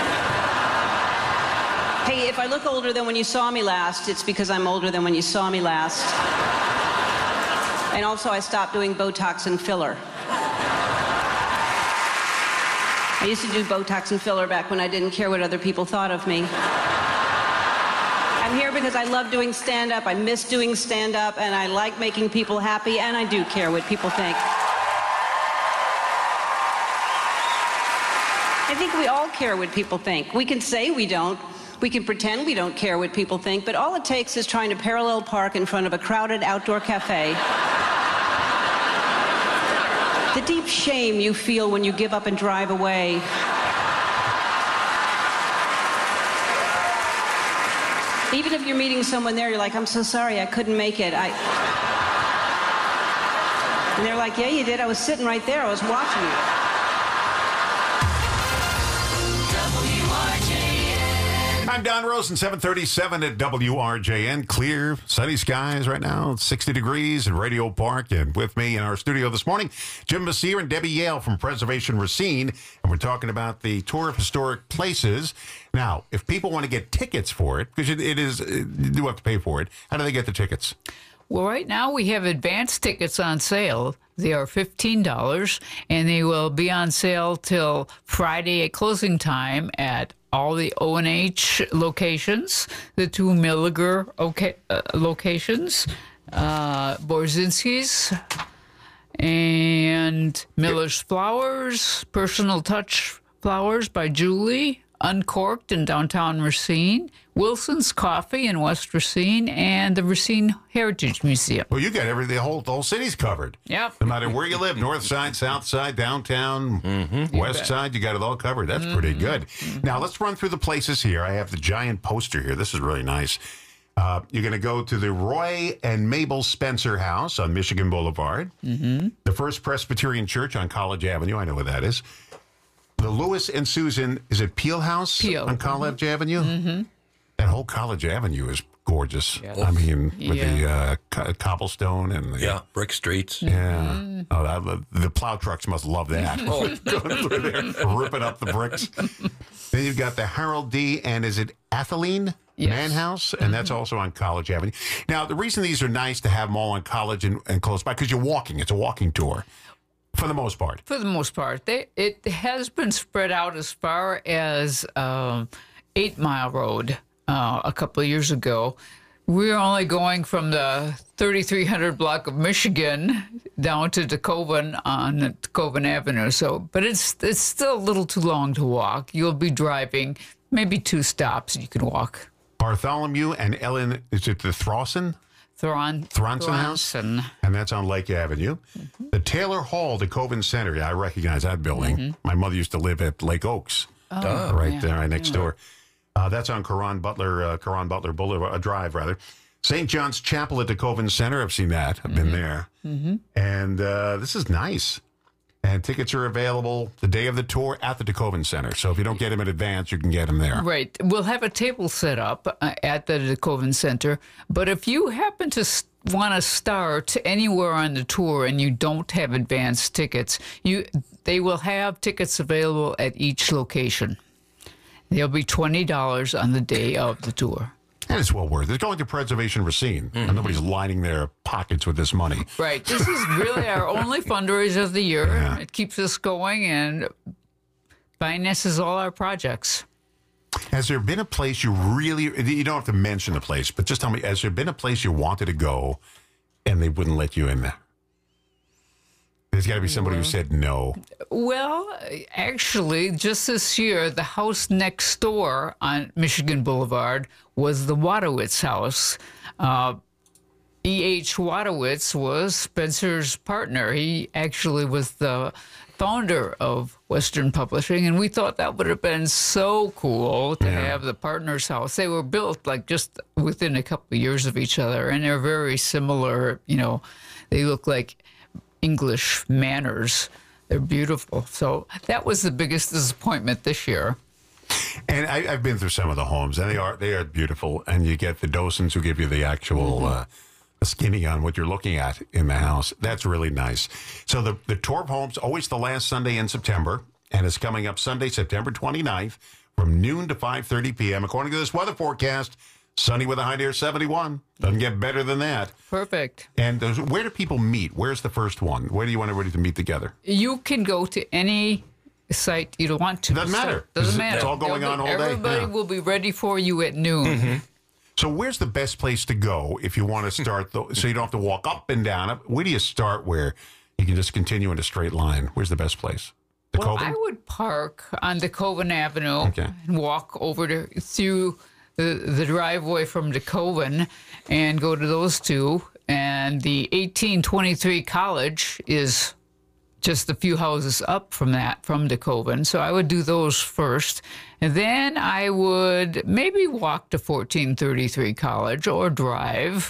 S2: Hey, if I look older than when you saw me last, it's because I'm older than when you saw me last. And also, I stopped doing Botox and filler. I used to do Botox and filler back when I didn't care what other people thought of me. I'm here because I love doing stand-up, I miss doing stand-up, and I like making people happy, and I do care what people think. I think we all care what people think. We can say we don't. We can pretend we don't care what people think, but all it takes is trying to parallel park in front of a crowded outdoor cafe. The deep shame you feel when you give up and drive away. Even if you're meeting someone there, you're like, I'm so sorry, I couldn't make it. I... And they're like, yeah, you did. I was sitting right there. I was watching you.
S14: I'm Don Rosen, seven thirty-seven at W R J N. Clear, sunny skies right now. It's sixty degrees in Radio Park. And with me in our studio this morning, Jim Messier and Debbie Yale from Preservation Racine. And we're talking about the Tour of Historic Places. Now, if people want to get tickets for it, because it, it is, you do have to pay for it, how do they get the tickets?
S17: Well, right now we have advance tickets on sale. They are fifteen dollars, and they will be on sale till Friday at closing time at all the O and H locations, the two Milliger okay, uh, locations, uh, Borzinski's, and Miller's Flowers, Personal Touch Flowers by Julie, Uncorked in downtown Racine, Wilson's Coffee in West Racine, and the Racine Heritage Museum.
S14: Well, you got every the whole the whole city's covered.
S17: Yep.
S14: No matter where you live, north side, south side, downtown, mm-hmm. west side, you got it all covered. That's mm-hmm. pretty good. Mm-hmm. Now let's run through the places here. I have the giant poster here. This is really nice. Uh, you're going to go to the Roy and Mabel Spencer House on Michigan Boulevard. Mm-hmm. The First Presbyterian Church on College Avenue. I know where that is. The Lewis and Susan, is it Peel House
S17: Peel.
S14: on College mm-hmm. Avenue?
S17: Mm-hmm.
S14: That whole College Avenue is gorgeous. Yeah. I mean, with yeah. the uh, co- cobblestone and the...
S18: Yeah, brick streets.
S14: Yeah. Mm-hmm. Oh, that, the plow trucks must love that. Oh. Going through there, ripping up the bricks. Then you've got the Harold D. and is it Atheline? Yes. Man House, and mm-hmm. that's also on College Avenue. Now, the reason these are nice to have them all on College and, and close by, because you're walking. It's a walking tour. For the most part.
S17: For the most part. They, it has been spread out as far as um, Eight Mile Road uh, a couple of years ago. We're only going from the thirty-three hundred block of Michigan down to DeKoven on DeKoven Avenue. So, but it's it's still a little too long to walk. You'll be driving maybe two stops and you can walk.
S14: Bartholomew and Ellen, is it the Throsson?
S17: Thron,
S14: Thronson House, and that's on Lake Avenue. Mm-hmm. The Taylor Hall, the Coven Center. Yeah, I recognize that building. Mm-hmm. My mother used to live at Lake Oaks,
S17: oh,
S14: uh, right
S17: yeah.
S14: there, right next
S17: yeah.
S14: door. Uh, that's on Caron Butler, uh, Caron Butler Boulevard uh, Drive, rather. Saint John's Chapel at the Coven Center. I've seen that. I've mm-hmm. been there,
S17: mm-hmm.
S14: and uh, this is nice. And tickets are available the day of the tour at the DeKoven Center. So if you don't get them in advance, you can get them there.
S17: Right. We'll have a table set up uh, at the DeKoven Center. But if you happen to st- want to start anywhere on the tour and you don't have advance tickets, you they will have tickets available at each location. They'll be twenty dollars on the day of the tour.
S14: And it's well worth it. It's going to Preservation Racine, mm-hmm. and nobody's lining their pockets with this money.
S17: Right. This is really our only fundraiser of the year.
S14: Yeah.
S17: It keeps us going and finances all our projects.
S14: Has there been a place you really, you don't have to mention the place, but just tell me, has there been a place you wanted to go and they wouldn't let you in there? There's got to be somebody who said no.
S17: Well, actually, just this year, the house next door on Michigan Boulevard was the Wadowitz house. Uh, E H Wadowitz was Spencer's partner. He actually was the founder of Western Publishing, and we thought that would have been so cool to
S14: Yeah.
S17: have the partners' house. They were built like just within a couple of years of each other, and they're very similar. You know, they look like English manors. They're beautiful. So that was the biggest disappointment this year.
S14: And I, I've been through some of the homes, and they are they are beautiful. And you get the docents who give you the actual uh, skinny on what you're looking at in the house. That's really nice. So the, the tour of homes, always the last Sunday in September, and it's coming up Sunday, September twenty-ninth, from noon to five thirty p.m. According to this weather forecast, sunny with a high near seventy-one. Doesn't get better than that.
S17: Perfect.
S14: And there's, where do people meet? Where's the first one? Where do you want everybody to meet together?
S17: You can go to any site you want to.
S14: Doesn't matter.
S17: Doesn't
S14: It's-
S17: matter.
S14: it's all going
S17: They'll
S14: on
S17: be-
S14: all day.
S17: Everybody
S14: Yeah.
S17: will be ready for you at noon.
S14: Mm-hmm. So where's the best place to go if you want to start, the, so you don't have to walk up and down? Where do you start where you can just continue in a straight line? Where's the best place? The
S17: Well,
S14: Coven?
S17: I would park on the Coven Avenue
S14: Okay.
S17: and walk over to through the, the driveway from the Coven and go to those two. And the eighteen twenty-three College is just a few houses up from that, from the Coven. So I would do those first. And then I would maybe walk to fourteen thirty-three College or drive.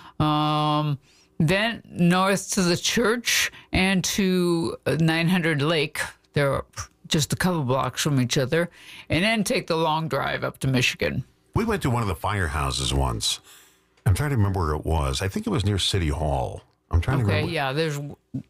S17: Um, then north to the church and to nine hundred Lake. They're just a couple blocks from each other. And then take the long drive up to Michigan.
S14: We went to one of the firehouses once. I'm trying to remember where it was. I think it was near City Hall. I'm trying to
S17: Okay,
S14: remember.
S17: yeah, there's,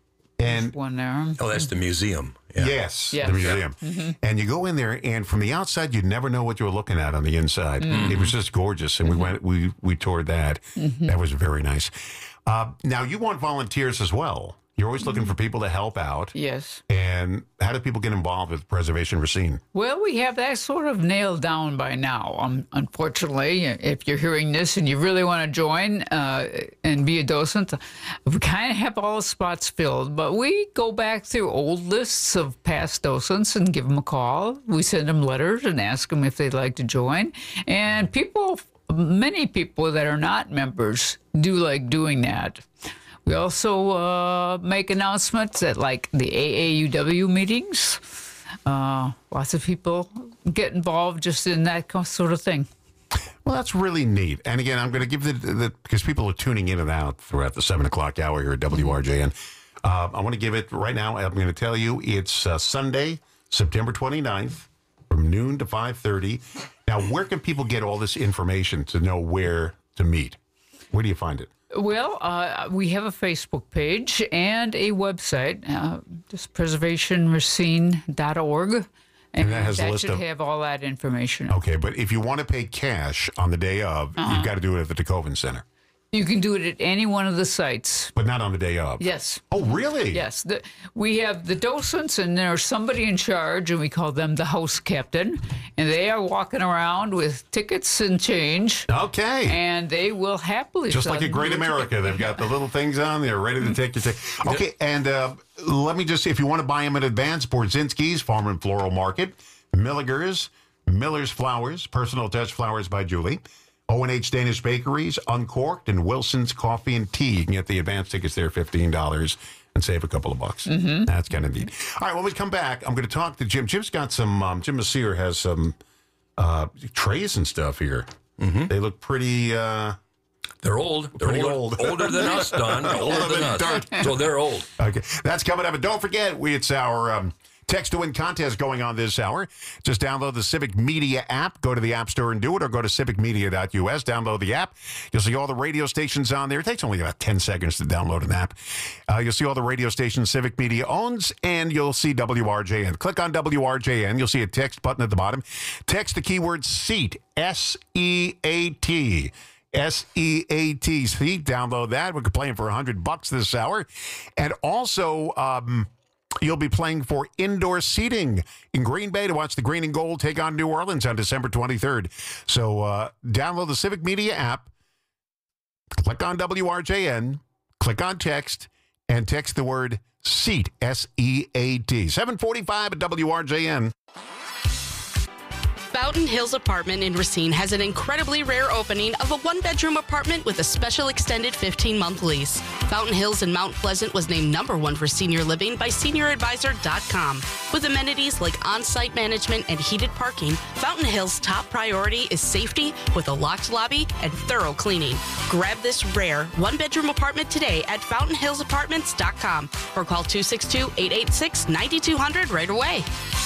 S14: And
S17: there's one there.
S18: Oh, that's the museum.
S14: Yes,
S17: Yeah.
S14: the museum.
S17: Yeah. Mhm.
S14: And you go in there, and from the outside, you'd never know what you were looking at on the inside.
S17: Mhm.
S14: It was just gorgeous, and we went, we we toured that.
S17: Mhm.
S14: That was very nice. Uh, now you want volunteers as well. You're always looking for people to help out.
S17: Yes.
S14: And how do people get involved with Preservation Racine?
S17: Well, we have that sort of nailed down by now. Um, unfortunately, if you're hearing this and you really want to join uh, and be a docent, we kind of have all the spots filled. But we go back through old lists of past docents and give them a call. We send them letters and ask them if they'd like to join. And people, many people that are not members do like doing that. We also uh, make announcements at like the A A U W meetings. Uh, lots of people get involved just in that sort of thing.
S14: Well, that's really neat. And again, I'm going to give the, the because people are tuning in and out throughout the seven o'clock hour here at W R J N. Uh, I want to give it right now. I'm going to tell you it's uh, Sunday, September twenty-ninth, from noon to five thirty. Now, where can people get all this information to know where to meet? Where do you find it?
S17: Well, uh, we have a Facebook page and a website, uh, just preservation racine dot org. And,
S14: And that has a
S17: that
S14: list
S17: should
S14: of-
S17: have all that information.
S14: Okay, but if you want to pay cash on the day of,
S17: Uh-huh.
S14: you've got to do it at the DeKoven Center,
S17: You can do it at any one of the sites.
S14: but not on the day of.
S17: Yes.
S14: Oh, really?
S17: Yes. The, we have the docents, and there's somebody in charge, and we call them the house captain. And they are walking around with tickets and change.
S14: Okay.
S17: And they will happily
S14: Just like
S17: sell
S14: a Great
S17: you a
S14: America,
S17: ticket.
S14: they've got the little things on there ready to take your ticket. Okay, and uh, let me just say, if you want to buy them in advance, Borzinski's Farm and Floral Market, Milligers, Miller's Flowers, Personal Touch Flowers by Julie, O and H Danish Bakeries, Uncorked, and Wilson's Coffee and Tea. You can get the advance tickets there, fifteen dollars, and save a couple of bucks.
S17: Mm-hmm.
S14: That's kind of neat. All right, when we come back, I'm going to talk to Jim. Jim's got some, um, Jim Messier has some uh, trays and stuff here.
S18: Mm-hmm.
S14: They look pretty... Uh,
S18: They're old. They're
S14: pretty
S18: older,
S14: old.
S18: older than us, Don. Older than us.
S14: Dirt.
S18: So they're old.
S14: Okay, that's coming up. And don't forget, we it's our um, text to win contest going on this hour. Just download the Civic Media app. Go to the App Store and do it, or go to civic media dot u s. Download the app. You'll see all the radio stations on there. It takes only about ten seconds to download an app. Uh, you'll see all the radio stations Civic Media owns, and you'll see W R J N. Click on W R J N. You'll see a text button at the bottom. Text the keyword SEAT, S E A T. S E A T. See, download that. We're playing for one hundred bucks this hour. And also, um, you'll be playing for indoor seating in Green Bay to watch the Green and Gold take on New Orleans on December twenty-third. So uh, download the Civic Media app, click on W R J N, click on text, and text the word SEAT, S E A T. seven forty-five at W R J N.
S11: Fountain Hills Apartment in Racine has an incredibly rare opening of a one-bedroom apartment with a special extended fifteen-month lease. Fountain Hills in Mount Pleasant was named number one for senior living by senior advisor dot com. With amenities like on-site management and heated parking, Fountain Hills' top priority is safety with a locked lobby and thorough cleaning. Grab this rare one-bedroom apartment today at fountain hills apartments dot com or call two six two, eight eight six, nine two zero zero right away.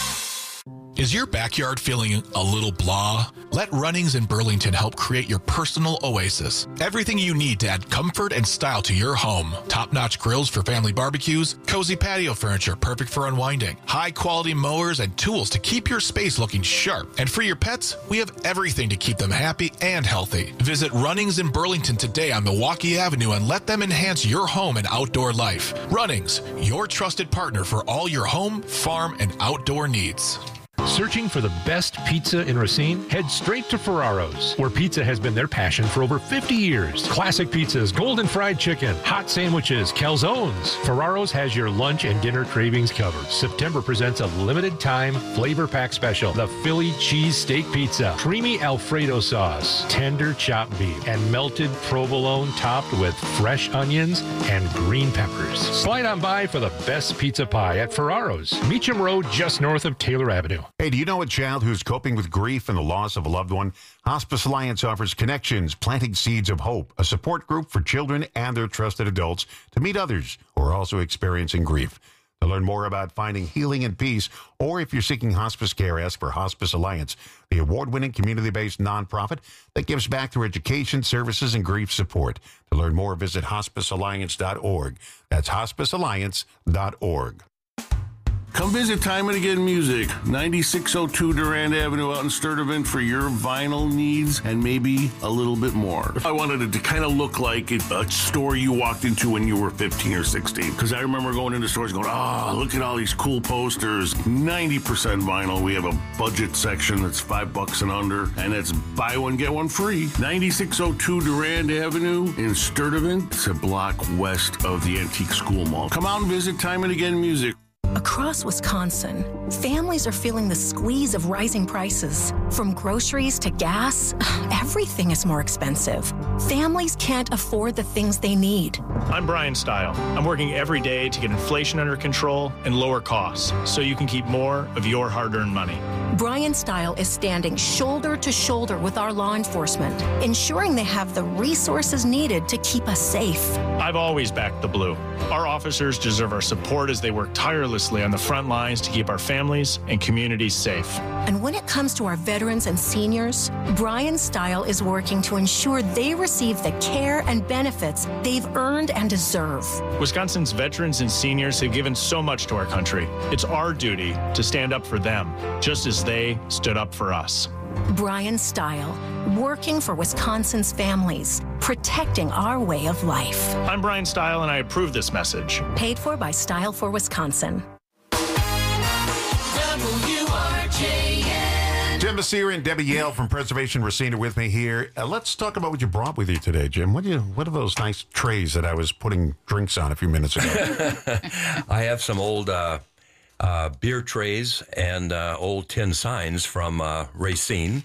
S12: Is your backyard feeling a little blah? Let Runnings in Burlington help create your personal oasis. Everything you need to add comfort and style to your home. Top-notch grills for family barbecues, cozy patio furniture perfect for unwinding, high-quality mowers and tools to keep your space looking sharp. And for your pets, we have everything to keep them happy and healthy. Visit Runnings in Burlington today on Milwaukee Avenue and let them enhance your home and outdoor life. Runnings, your trusted partner for all your home, farm, and outdoor needs.
S13: Searching for the best pizza in Racine? Head straight to Ferraro's, where pizza has been their passion for over fifty years. Classic pizzas, golden fried chicken, hot sandwiches, calzones. Ferraro's has your lunch and dinner cravings covered. September presents a limited time flavor pack special. The Philly cheese steak pizza, creamy Alfredo sauce, tender chopped beef, and melted provolone topped with fresh onions and green peppers. Slide on by for the best pizza pie at Ferraro's, Meacham Road, just north of Taylor Avenue.
S14: Hey, do you know a child who's coping with grief and the loss of a loved one? Hospice Alliance offers Connections, Planting Seeds of Hope, a support group for children and their trusted adults to meet others who are also experiencing grief. To learn more about finding healing and peace, or if you're seeking hospice care, ask for Hospice Alliance, the award-winning community-based nonprofit that gives back through education, services, and grief support. To learn more, visit hospice alliance dot org. That's hospice alliance dot org.
S24: Come visit Time and Again Music, ninety-six oh two Durand Avenue out in Sturtevant for your vinyl needs and maybe a little bit more. I wanted it to kind of look like a store you walked into when you were fifteen or sixteen. Because I remember going into stores going, ah, oh, look at all these cool posters. ninety percent vinyl. We have a budget section that's five bucks and under, and it's buy one, get one free. ninety-six oh two Durand Avenue in Sturtevant. It's a block west of the Antique School Mall. Come out and visit Time and Again Music.
S25: Across Wisconsin, families are feeling the squeeze of rising prices. From groceries to gas, everything is more expensive. Families can't afford the things they need.
S26: I'm Brian Stile. I'm working every day to get inflation under control and lower costs so you can keep more of your hard-earned money.
S25: Brian Stile is standing shoulder to shoulder with our law enforcement, ensuring they have the resources needed to keep us safe.
S26: I've always backed the blue. Our officers deserve our support as they work tirelessly on the front lines to keep our families and communities safe.
S25: And when it comes to our veterans and seniors, Brian Stile is working to ensure they receive the care and benefits they've earned and deserve.
S26: Wisconsin's veterans and seniors have given so much to our country. It's our duty to stand up for them, just as they stood up for us.
S25: Brian Stile, working for Wisconsin's families, protecting our way of life.
S26: I'm Brian Stile, and I approve this message.
S25: Paid for by Stile for Wisconsin.
S4: W R J N.
S14: Jim Messier and Debbie Yale from Preservation Racine are with me here. Uh, let's talk about what you brought with you today, Jim. What do you? What are those nice trays that I was putting drinks on a few minutes ago?
S18: I have some old uh, uh, beer trays and uh, old tin signs from uh, Racine.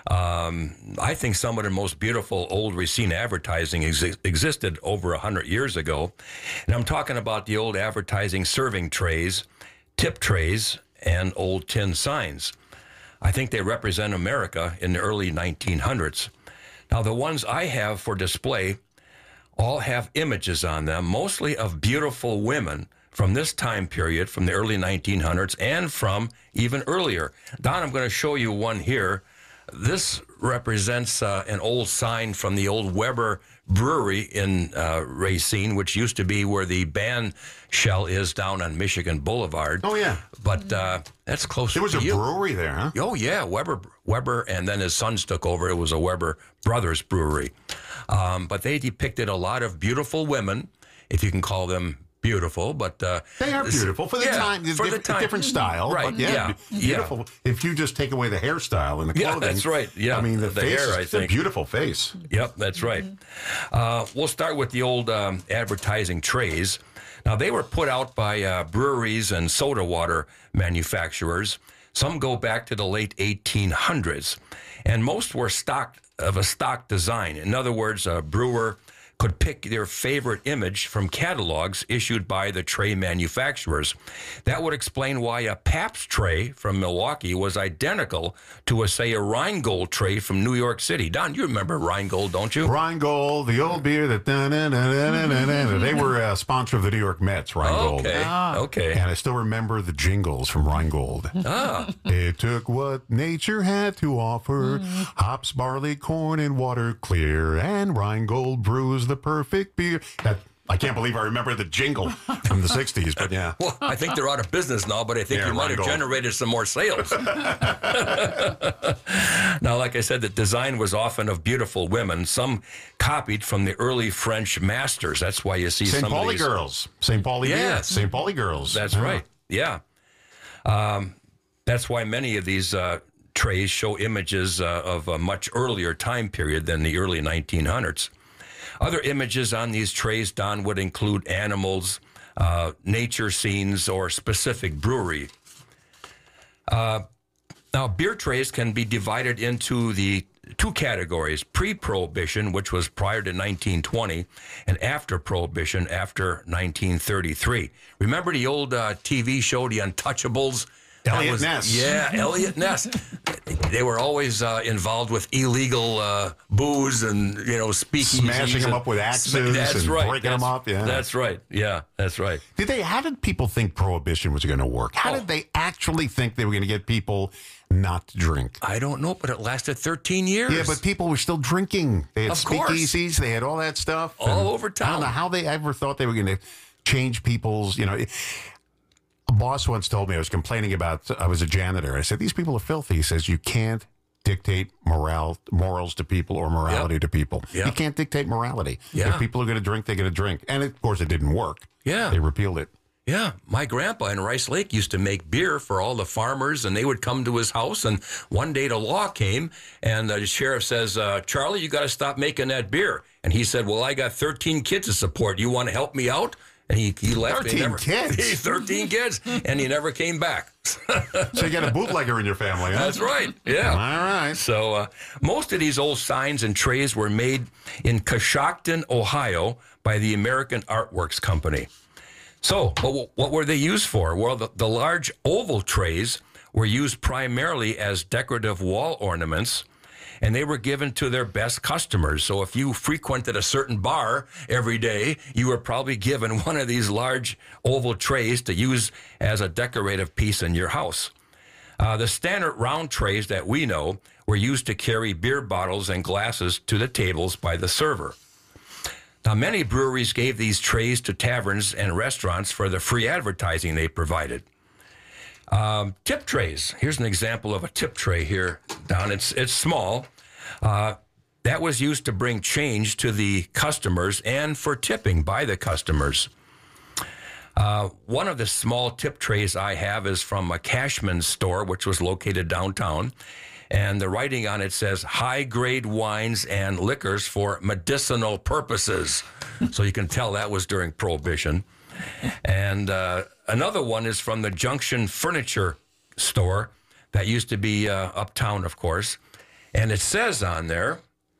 S18: Um, I think some of the most beautiful old Racine advertising ex- existed over one hundred years ago. And I'm talking about the old advertising serving trays, tip trays, and old tin signs. I think they represent America in the early nineteen hundreds. Now, the ones I have for display all have images on them, mostly of beautiful women from this time period, from the early nineteen hundreds, and from even earlier. Don, I'm going to show you one here. This represents uh, an old sign from the old Weber Brewery in uh, Racine, which used to be where the band shell is down on Michigan Boulevard.
S14: Oh, yeah.
S18: But uh, that's close to you.
S14: There was a brewery there, huh?
S18: Oh, yeah. Weber, Weber, and then his sons took over. It was a Weber Brothers Brewery. Um, but they depicted a lot of beautiful women, if you can call them beautiful, but uh,
S14: they are beautiful for the
S18: yeah,
S14: time. It's
S18: for
S14: diff-
S18: the time,
S14: different style,
S18: right?
S14: But yeah,
S18: yeah,
S14: beautiful. Yeah. If you just take away the hairstyle and the clothing,
S18: yeah, that's right. Yeah,
S14: I mean the,
S18: the
S14: face
S18: hair.
S14: is,
S18: I
S14: it's
S18: think
S14: a beautiful face.
S18: Yep, that's right. Uh, we'll start with the old um, advertising trays. Now they were put out by uh, breweries and soda water manufacturers. Some go back to the late eighteen hundreds, and most were stock of a stock design. In other words, a brewer could pick their favorite image from catalogs issued by the tray manufacturers. That would explain why a Pabst tray from Milwaukee was identical to, a, say, a Rheingold tray from New York City. Don, you remember Rheingold, don't you?
S14: Rheingold, the old beer that... Da, da, da, da, da, da. They were a sponsor of the New York Mets, Rheingold.
S18: Okay, ah. okay.
S14: And I still remember the jingles from Rheingold.
S18: Ah.
S14: It took what nature had to offer, mm. hops, barley, corn, and water clear, and Rheingold brews the perfect beer. That, I can't believe I remember the jingle from the sixties, but yeah.
S18: Well, I think they're out of business now, but I think
S14: yeah,
S18: you might
S14: Rheingold.
S18: have generated some more sales. Now, like I said, the design was often of beautiful women, some copied from the early French masters. That's why you see
S14: Saint
S18: some
S14: Pauli
S18: of these...
S14: girls. Saint Pauli
S18: Yes.
S14: Saint Pauli girls.
S18: That's
S14: yeah.
S18: right. Yeah. Um, that's why many of these uh, trays show images uh, of a much earlier time period than the early nineteen hundreds. Other images on these trays, Don, would include animals, uh, nature scenes, or specific brewery. Uh, now, beer trays can be divided into the two categories: pre-Prohibition, which was prior to nineteen twenty, and after Prohibition, after nineteen thirty-three. Remember the old uh, T V show, The Untouchables?
S14: Elliot
S18: was,
S14: Ness.
S18: Yeah, Elliot Ness. They were always uh, involved with illegal uh, booze and, you know, speakeasies.
S14: Smashing them
S18: and,
S14: up with axes
S18: that's
S14: and
S18: right,
S14: breaking them up. Yeah,
S18: That's right. Yeah, that's right.
S14: Did they? How did people think Prohibition was going to work? How oh. did they actually think they were going to get people not to drink?
S18: I don't know, but it lasted thirteen years.
S14: Yeah, but people were still drinking. They had
S18: Of course.
S14: speakeasies. They had all that stuff.
S18: All over town.
S14: I don't know how they ever thought they were going to change people's, you know... A boss once told me, I was complaining about, I was a janitor. I said, these people are filthy. He says, you can't dictate morale, morals to people or morality
S18: Yep.
S14: to people.
S18: Yep.
S14: You can't dictate morality.
S18: Yeah.
S14: If people are going to drink, they're going to drink. And of course, it didn't work.
S18: Yeah.
S14: They repealed it.
S18: Yeah, my grandpa in Rice Lake used to make beer for all the farmers, and they would come to his house. And one day the law came, and the sheriff says, uh, Charlie, you got to stop making that beer. And he said, well, I got thirteen kids to support. You want to help me out? And he, he left.
S14: thirteen
S18: never,
S14: kids?
S18: thirteen kids, and he never came back.
S14: So you got a bootlegger in your family, huh?
S18: That's right, yeah.
S14: All right.
S18: So uh, most of these old signs and trays were made in Coshocton, Ohio, by the American Artworks Company. So what, what were they used for? Well, the, the large oval trays were used primarily as decorative wall ornaments, and they were given to their best customers. So if you frequented a certain bar every day, you were probably given one of these large oval trays to use as a decorative piece in your house. Uh, the standard round trays that we know were used to carry beer bottles and glasses to the tables by the server. Now, many breweries gave these trays to taverns and restaurants for the free advertising they provided. Um, tip trays. Here's an example of a tip tray here, Don. It's it's small. Uh, that was used to bring change to the customers and for tipping by the customers. Uh, one of the small tip trays I have is from a Cashman's store, which was located downtown. And the writing on it says, high-grade wines and liquors for medicinal purposes. So you can tell that was during Prohibition. And uh, another one is from the Junction Furniture Store that used to be uh, uptown, of course. And it says on there,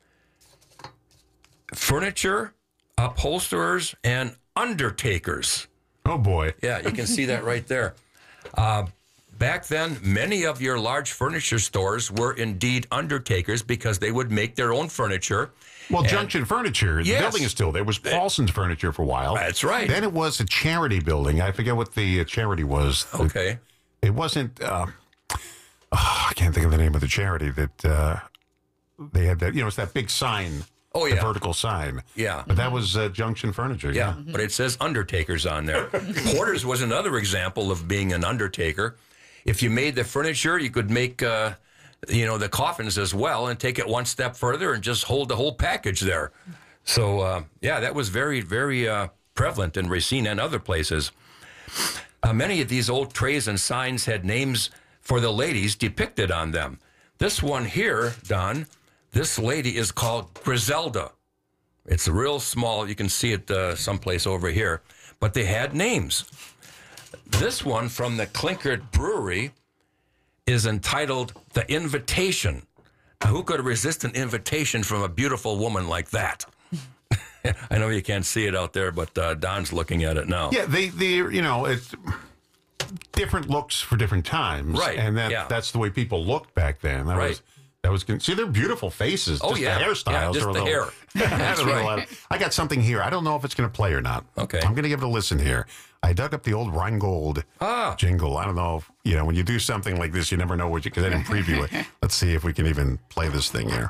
S18: furniture, upholsterers, and undertakers.
S14: Oh, boy.
S18: Yeah, you can see that right there. Uh, back then, many of your large furniture stores were indeed undertakers because they would make their own furniture.
S14: Well,
S18: And-
S14: Junction Furniture,
S18: Yes.
S14: the building is still there. It was Paulson's Furniture for a while.
S18: That's right.
S14: Then it was a charity building. I forget what the uh, charity was.
S18: Okay.
S14: It, it wasn't, uh, oh, I can't think of the name of the charity that uh, they had that, you know, it's that big sign.
S18: Oh,
S14: The
S18: yeah.
S14: vertical sign.
S18: Yeah.
S14: But that was uh, Junction Furniture.
S18: Yeah, but it says undertakers on there. Porter's was another example of being an undertaker. If you made the furniture, you could make, uh, you know, the coffins as well and take it one step further and just hold the whole package there. So, uh, yeah, that was very, very uh, prevalent in Racine and other places. Uh, many of these old trays and signs had names for the ladies depicted on them. This one here, Don, this lady is called Griselda. It's real small. You can see it uh, someplace over here. But they had names. This one from the Klinkert Brewery is entitled The Invitation. Now, who could resist an invitation from a beautiful woman like that? I know you can't see it out there, but uh, Don's looking at it now.
S14: Yeah, they, they, you know, it's different looks for different times.
S18: Right,
S14: And that,
S18: yeah.
S14: that's the way people looked back then. That
S18: Right.
S14: Was, that was, see, they're beautiful faces.
S18: Oh,
S14: just
S18: yeah.
S14: the hairstyles
S18: Yeah, just
S14: are a
S18: the
S14: little,
S18: hair.
S14: I,
S18: That's
S14: don't know,
S18: right.
S14: I got something here. I don't know if it's going to play or not.
S18: Okay.
S14: I'm going to give it a listen here. I dug up the old Rheingold
S18: ah.
S14: jingle. I don't know if, you know, when you do something like this, you never know what you, because I didn't preview it. Let's see if we can even play this thing here.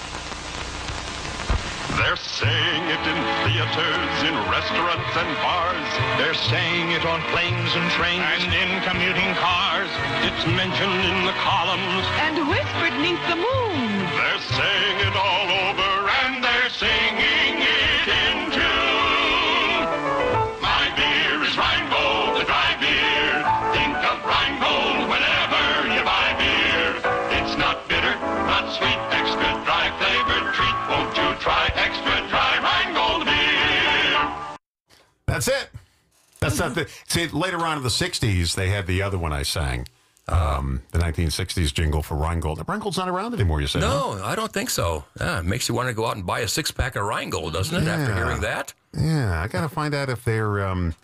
S9: They're saying it in theaters, in restaurants and bars. They're saying it on planes and trains. And in commuting cars. It's mentioned in the columns.
S4: And whispered neath the moon.
S9: They're saying it all over, and they're singing it in tune. My beer is Rheingold, the dry beer. Think of Rheingold whenever you buy beer. It's not bitter, not sweet, extra dry flavored treat. Won't you try extra dry Rheingold beer?
S14: That's it. That's not the. See, later on in the sixties, they had the other one I sang. Um, the nineteen sixties jingle for Rheingold. Rheingold's not around anymore, you said?
S18: No,
S14: huh?
S18: I don't think so. Yeah, it makes you want to go out and buy a six-pack of Rheingold, doesn't it, after
S14: Yeah.
S18: hearing that?
S14: Yeah, I got to find out if they're. Um,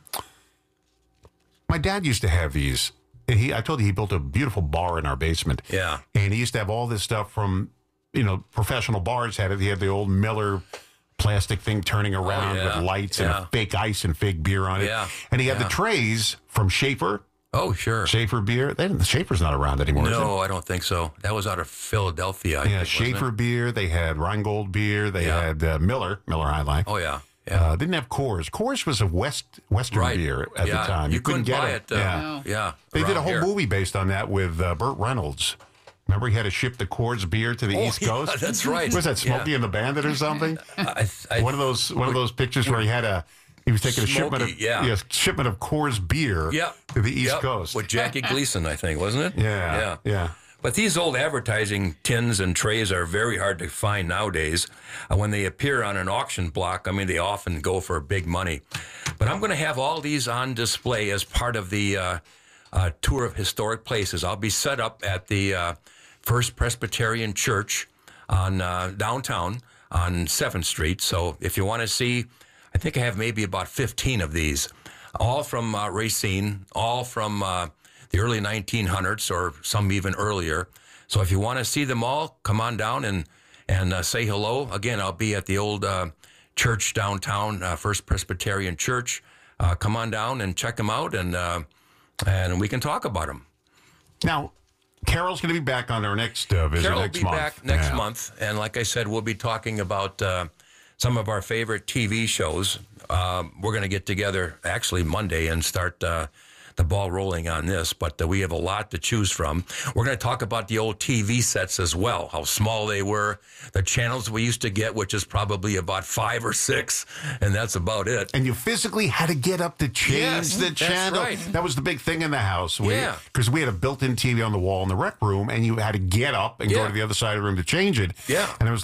S14: my dad used to have these. And he, I told you, he built a beautiful bar in our basement.
S18: Yeah.
S14: And he used to have all this stuff from, you know, professional bars had it. He had the old Miller plastic thing turning around
S18: yeah.
S14: with lights
S18: Yeah.
S14: and a fake ice and fake beer on it.
S18: Yeah.
S14: And he had
S18: Yeah.
S14: the trays from Schaefer.
S18: Oh, sure.
S14: Schaefer beer. They didn't, Schaefer's not around anymore, is it?
S18: No, I don't think so. That was out of Philadelphia, I
S14: Yeah,
S18: think, wasn't
S14: Schaefer
S18: it?
S14: beer. They had Rheingold beer. They
S18: Yeah.
S14: had uh, Miller, Miller High Life.
S18: Oh, yeah. Yeah.
S14: Uh, didn't have Coors. Coors was a West Western
S18: Right.
S14: beer at
S18: Yeah.
S14: the time.
S18: You couldn't buy
S14: it.
S18: it, uh,
S14: yeah.
S18: No. yeah,
S14: They did a
S18: around
S14: whole
S18: here.
S14: movie based on that with uh, Burt Reynolds. Remember, he had to ship the Coors beer to the
S18: Oh,
S14: East
S18: yeah,
S14: Coast.
S18: that's right.
S14: Was that Smokey
S18: Yeah.
S14: and the Bandit or something?
S18: I, I,
S14: one of those one of those pictures where he had a he was taking a shipment of
S18: Smokey, yeah.
S14: yes, shipment of Coors beer
S18: Yep.
S14: to the East
S18: Yep.
S14: Coast
S18: With Jackie Gleason, I think, wasn't it?
S14: Yeah,
S18: Yeah.
S14: yeah.
S18: But these old advertising tins and trays are very hard to find nowadays. Uh, when they appear on an auction block, I mean, they often go for big money. But I'm going to have all these on display as part of the uh, uh, tour of historic places. I'll be set up at the uh, First Presbyterian Church on uh, downtown on seventh Street. So if you want to see, I think I have maybe about fifteen of these, all from uh, Racine, all from uh, the early nineteen hundreds or some even earlier. So if you want to see them all, come on down and, and uh, say hello. Again, I'll be at the old uh, church downtown, uh, First Presbyterian Church. Uh, come on down and check them out, and uh, and we can talk about them.
S14: Now, Carol's going to be back on our next uh, visit
S18: Carol
S14: next
S18: will be
S14: month.
S18: back next
S14: Yeah.
S18: month, and like I said, we'll be talking about uh, some of our favorite T V shows. Uh, we're going to get together actually Monday and start uh, the ball rolling on this, but uh, we have a lot to choose from. We're going to talk about the old T V sets as well, how small they were, the channels we used to get, which is probably about five or six, and that's about it.
S14: And you physically had to get up to change
S18: Yes,
S14: the
S18: that's
S14: channel.
S18: right.
S14: That was the big thing in the house. We,
S18: Yeah.
S14: Because we had a built-in T V on the wall in the rec room, and you had to get up and go
S18: Yeah.
S14: to the other side of the room to change it.
S18: Yeah.
S14: And it was like,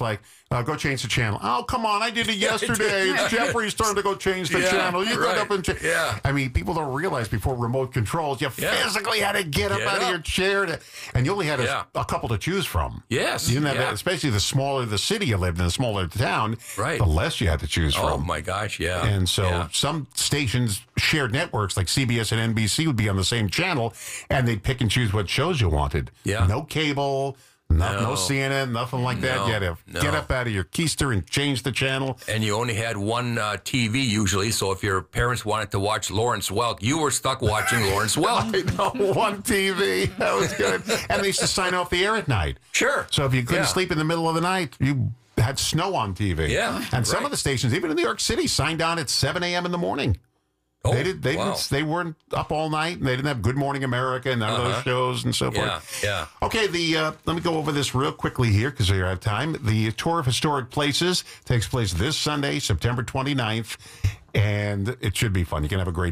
S14: Uh, go change the channel. Oh, come on. I did it yesterday. It's Jeffrey's turn to go change the
S18: Yeah,
S14: channel. You
S18: right.
S14: got up and cha-
S18: Yeah.
S14: I mean, people don't realize before remote controls, you
S18: Yeah.
S14: physically had to get up
S18: Get
S14: out
S18: up.
S14: of your chair. To, and you only had a,
S18: Yeah.
S14: a couple to choose from.
S18: Yes.
S14: You didn't have
S18: Yeah.
S14: that, especially the smaller the city you lived in, the smaller the town,
S18: Right.
S14: the less you had to choose
S18: Oh,
S14: from.
S18: my gosh, yeah.
S14: And so
S18: Yeah.
S14: some stations shared networks like C B S and N B C would be on the same channel, and they'd pick and choose what shows you wanted.
S18: Yeah.
S14: No cable, no, no.
S18: No.
S14: C N N, nothing like that.
S18: No,
S14: You had to
S18: no.
S14: get up out of your keister and change the channel.
S18: And you only had one uh, T V usually, so if your parents wanted to watch Lawrence Welk, you were stuck watching Lawrence Welk.
S14: I know, one T V. That was good. And they used to sign off the air at night.
S18: Sure.
S14: So if you couldn't
S18: Yeah.
S14: sleep in the middle of the night, you had snow on T V.
S18: Yeah,
S14: And some
S18: right.
S14: of the stations, even in New York City, signed on at seven a.m. in the morning.
S18: Oh,
S14: they did. They
S18: wow.
S14: didn't, they weren't up all night, and they didn't have Good Morning America and none of
S18: Uh-huh.
S14: those shows and so
S18: Yeah,
S14: forth.
S18: yeah.
S14: Okay, the uh, let me go over this real quickly here because we have time. The Tour of Historic Places takes place this Sunday, September twenty-ninth, and it should be fun. You can have a great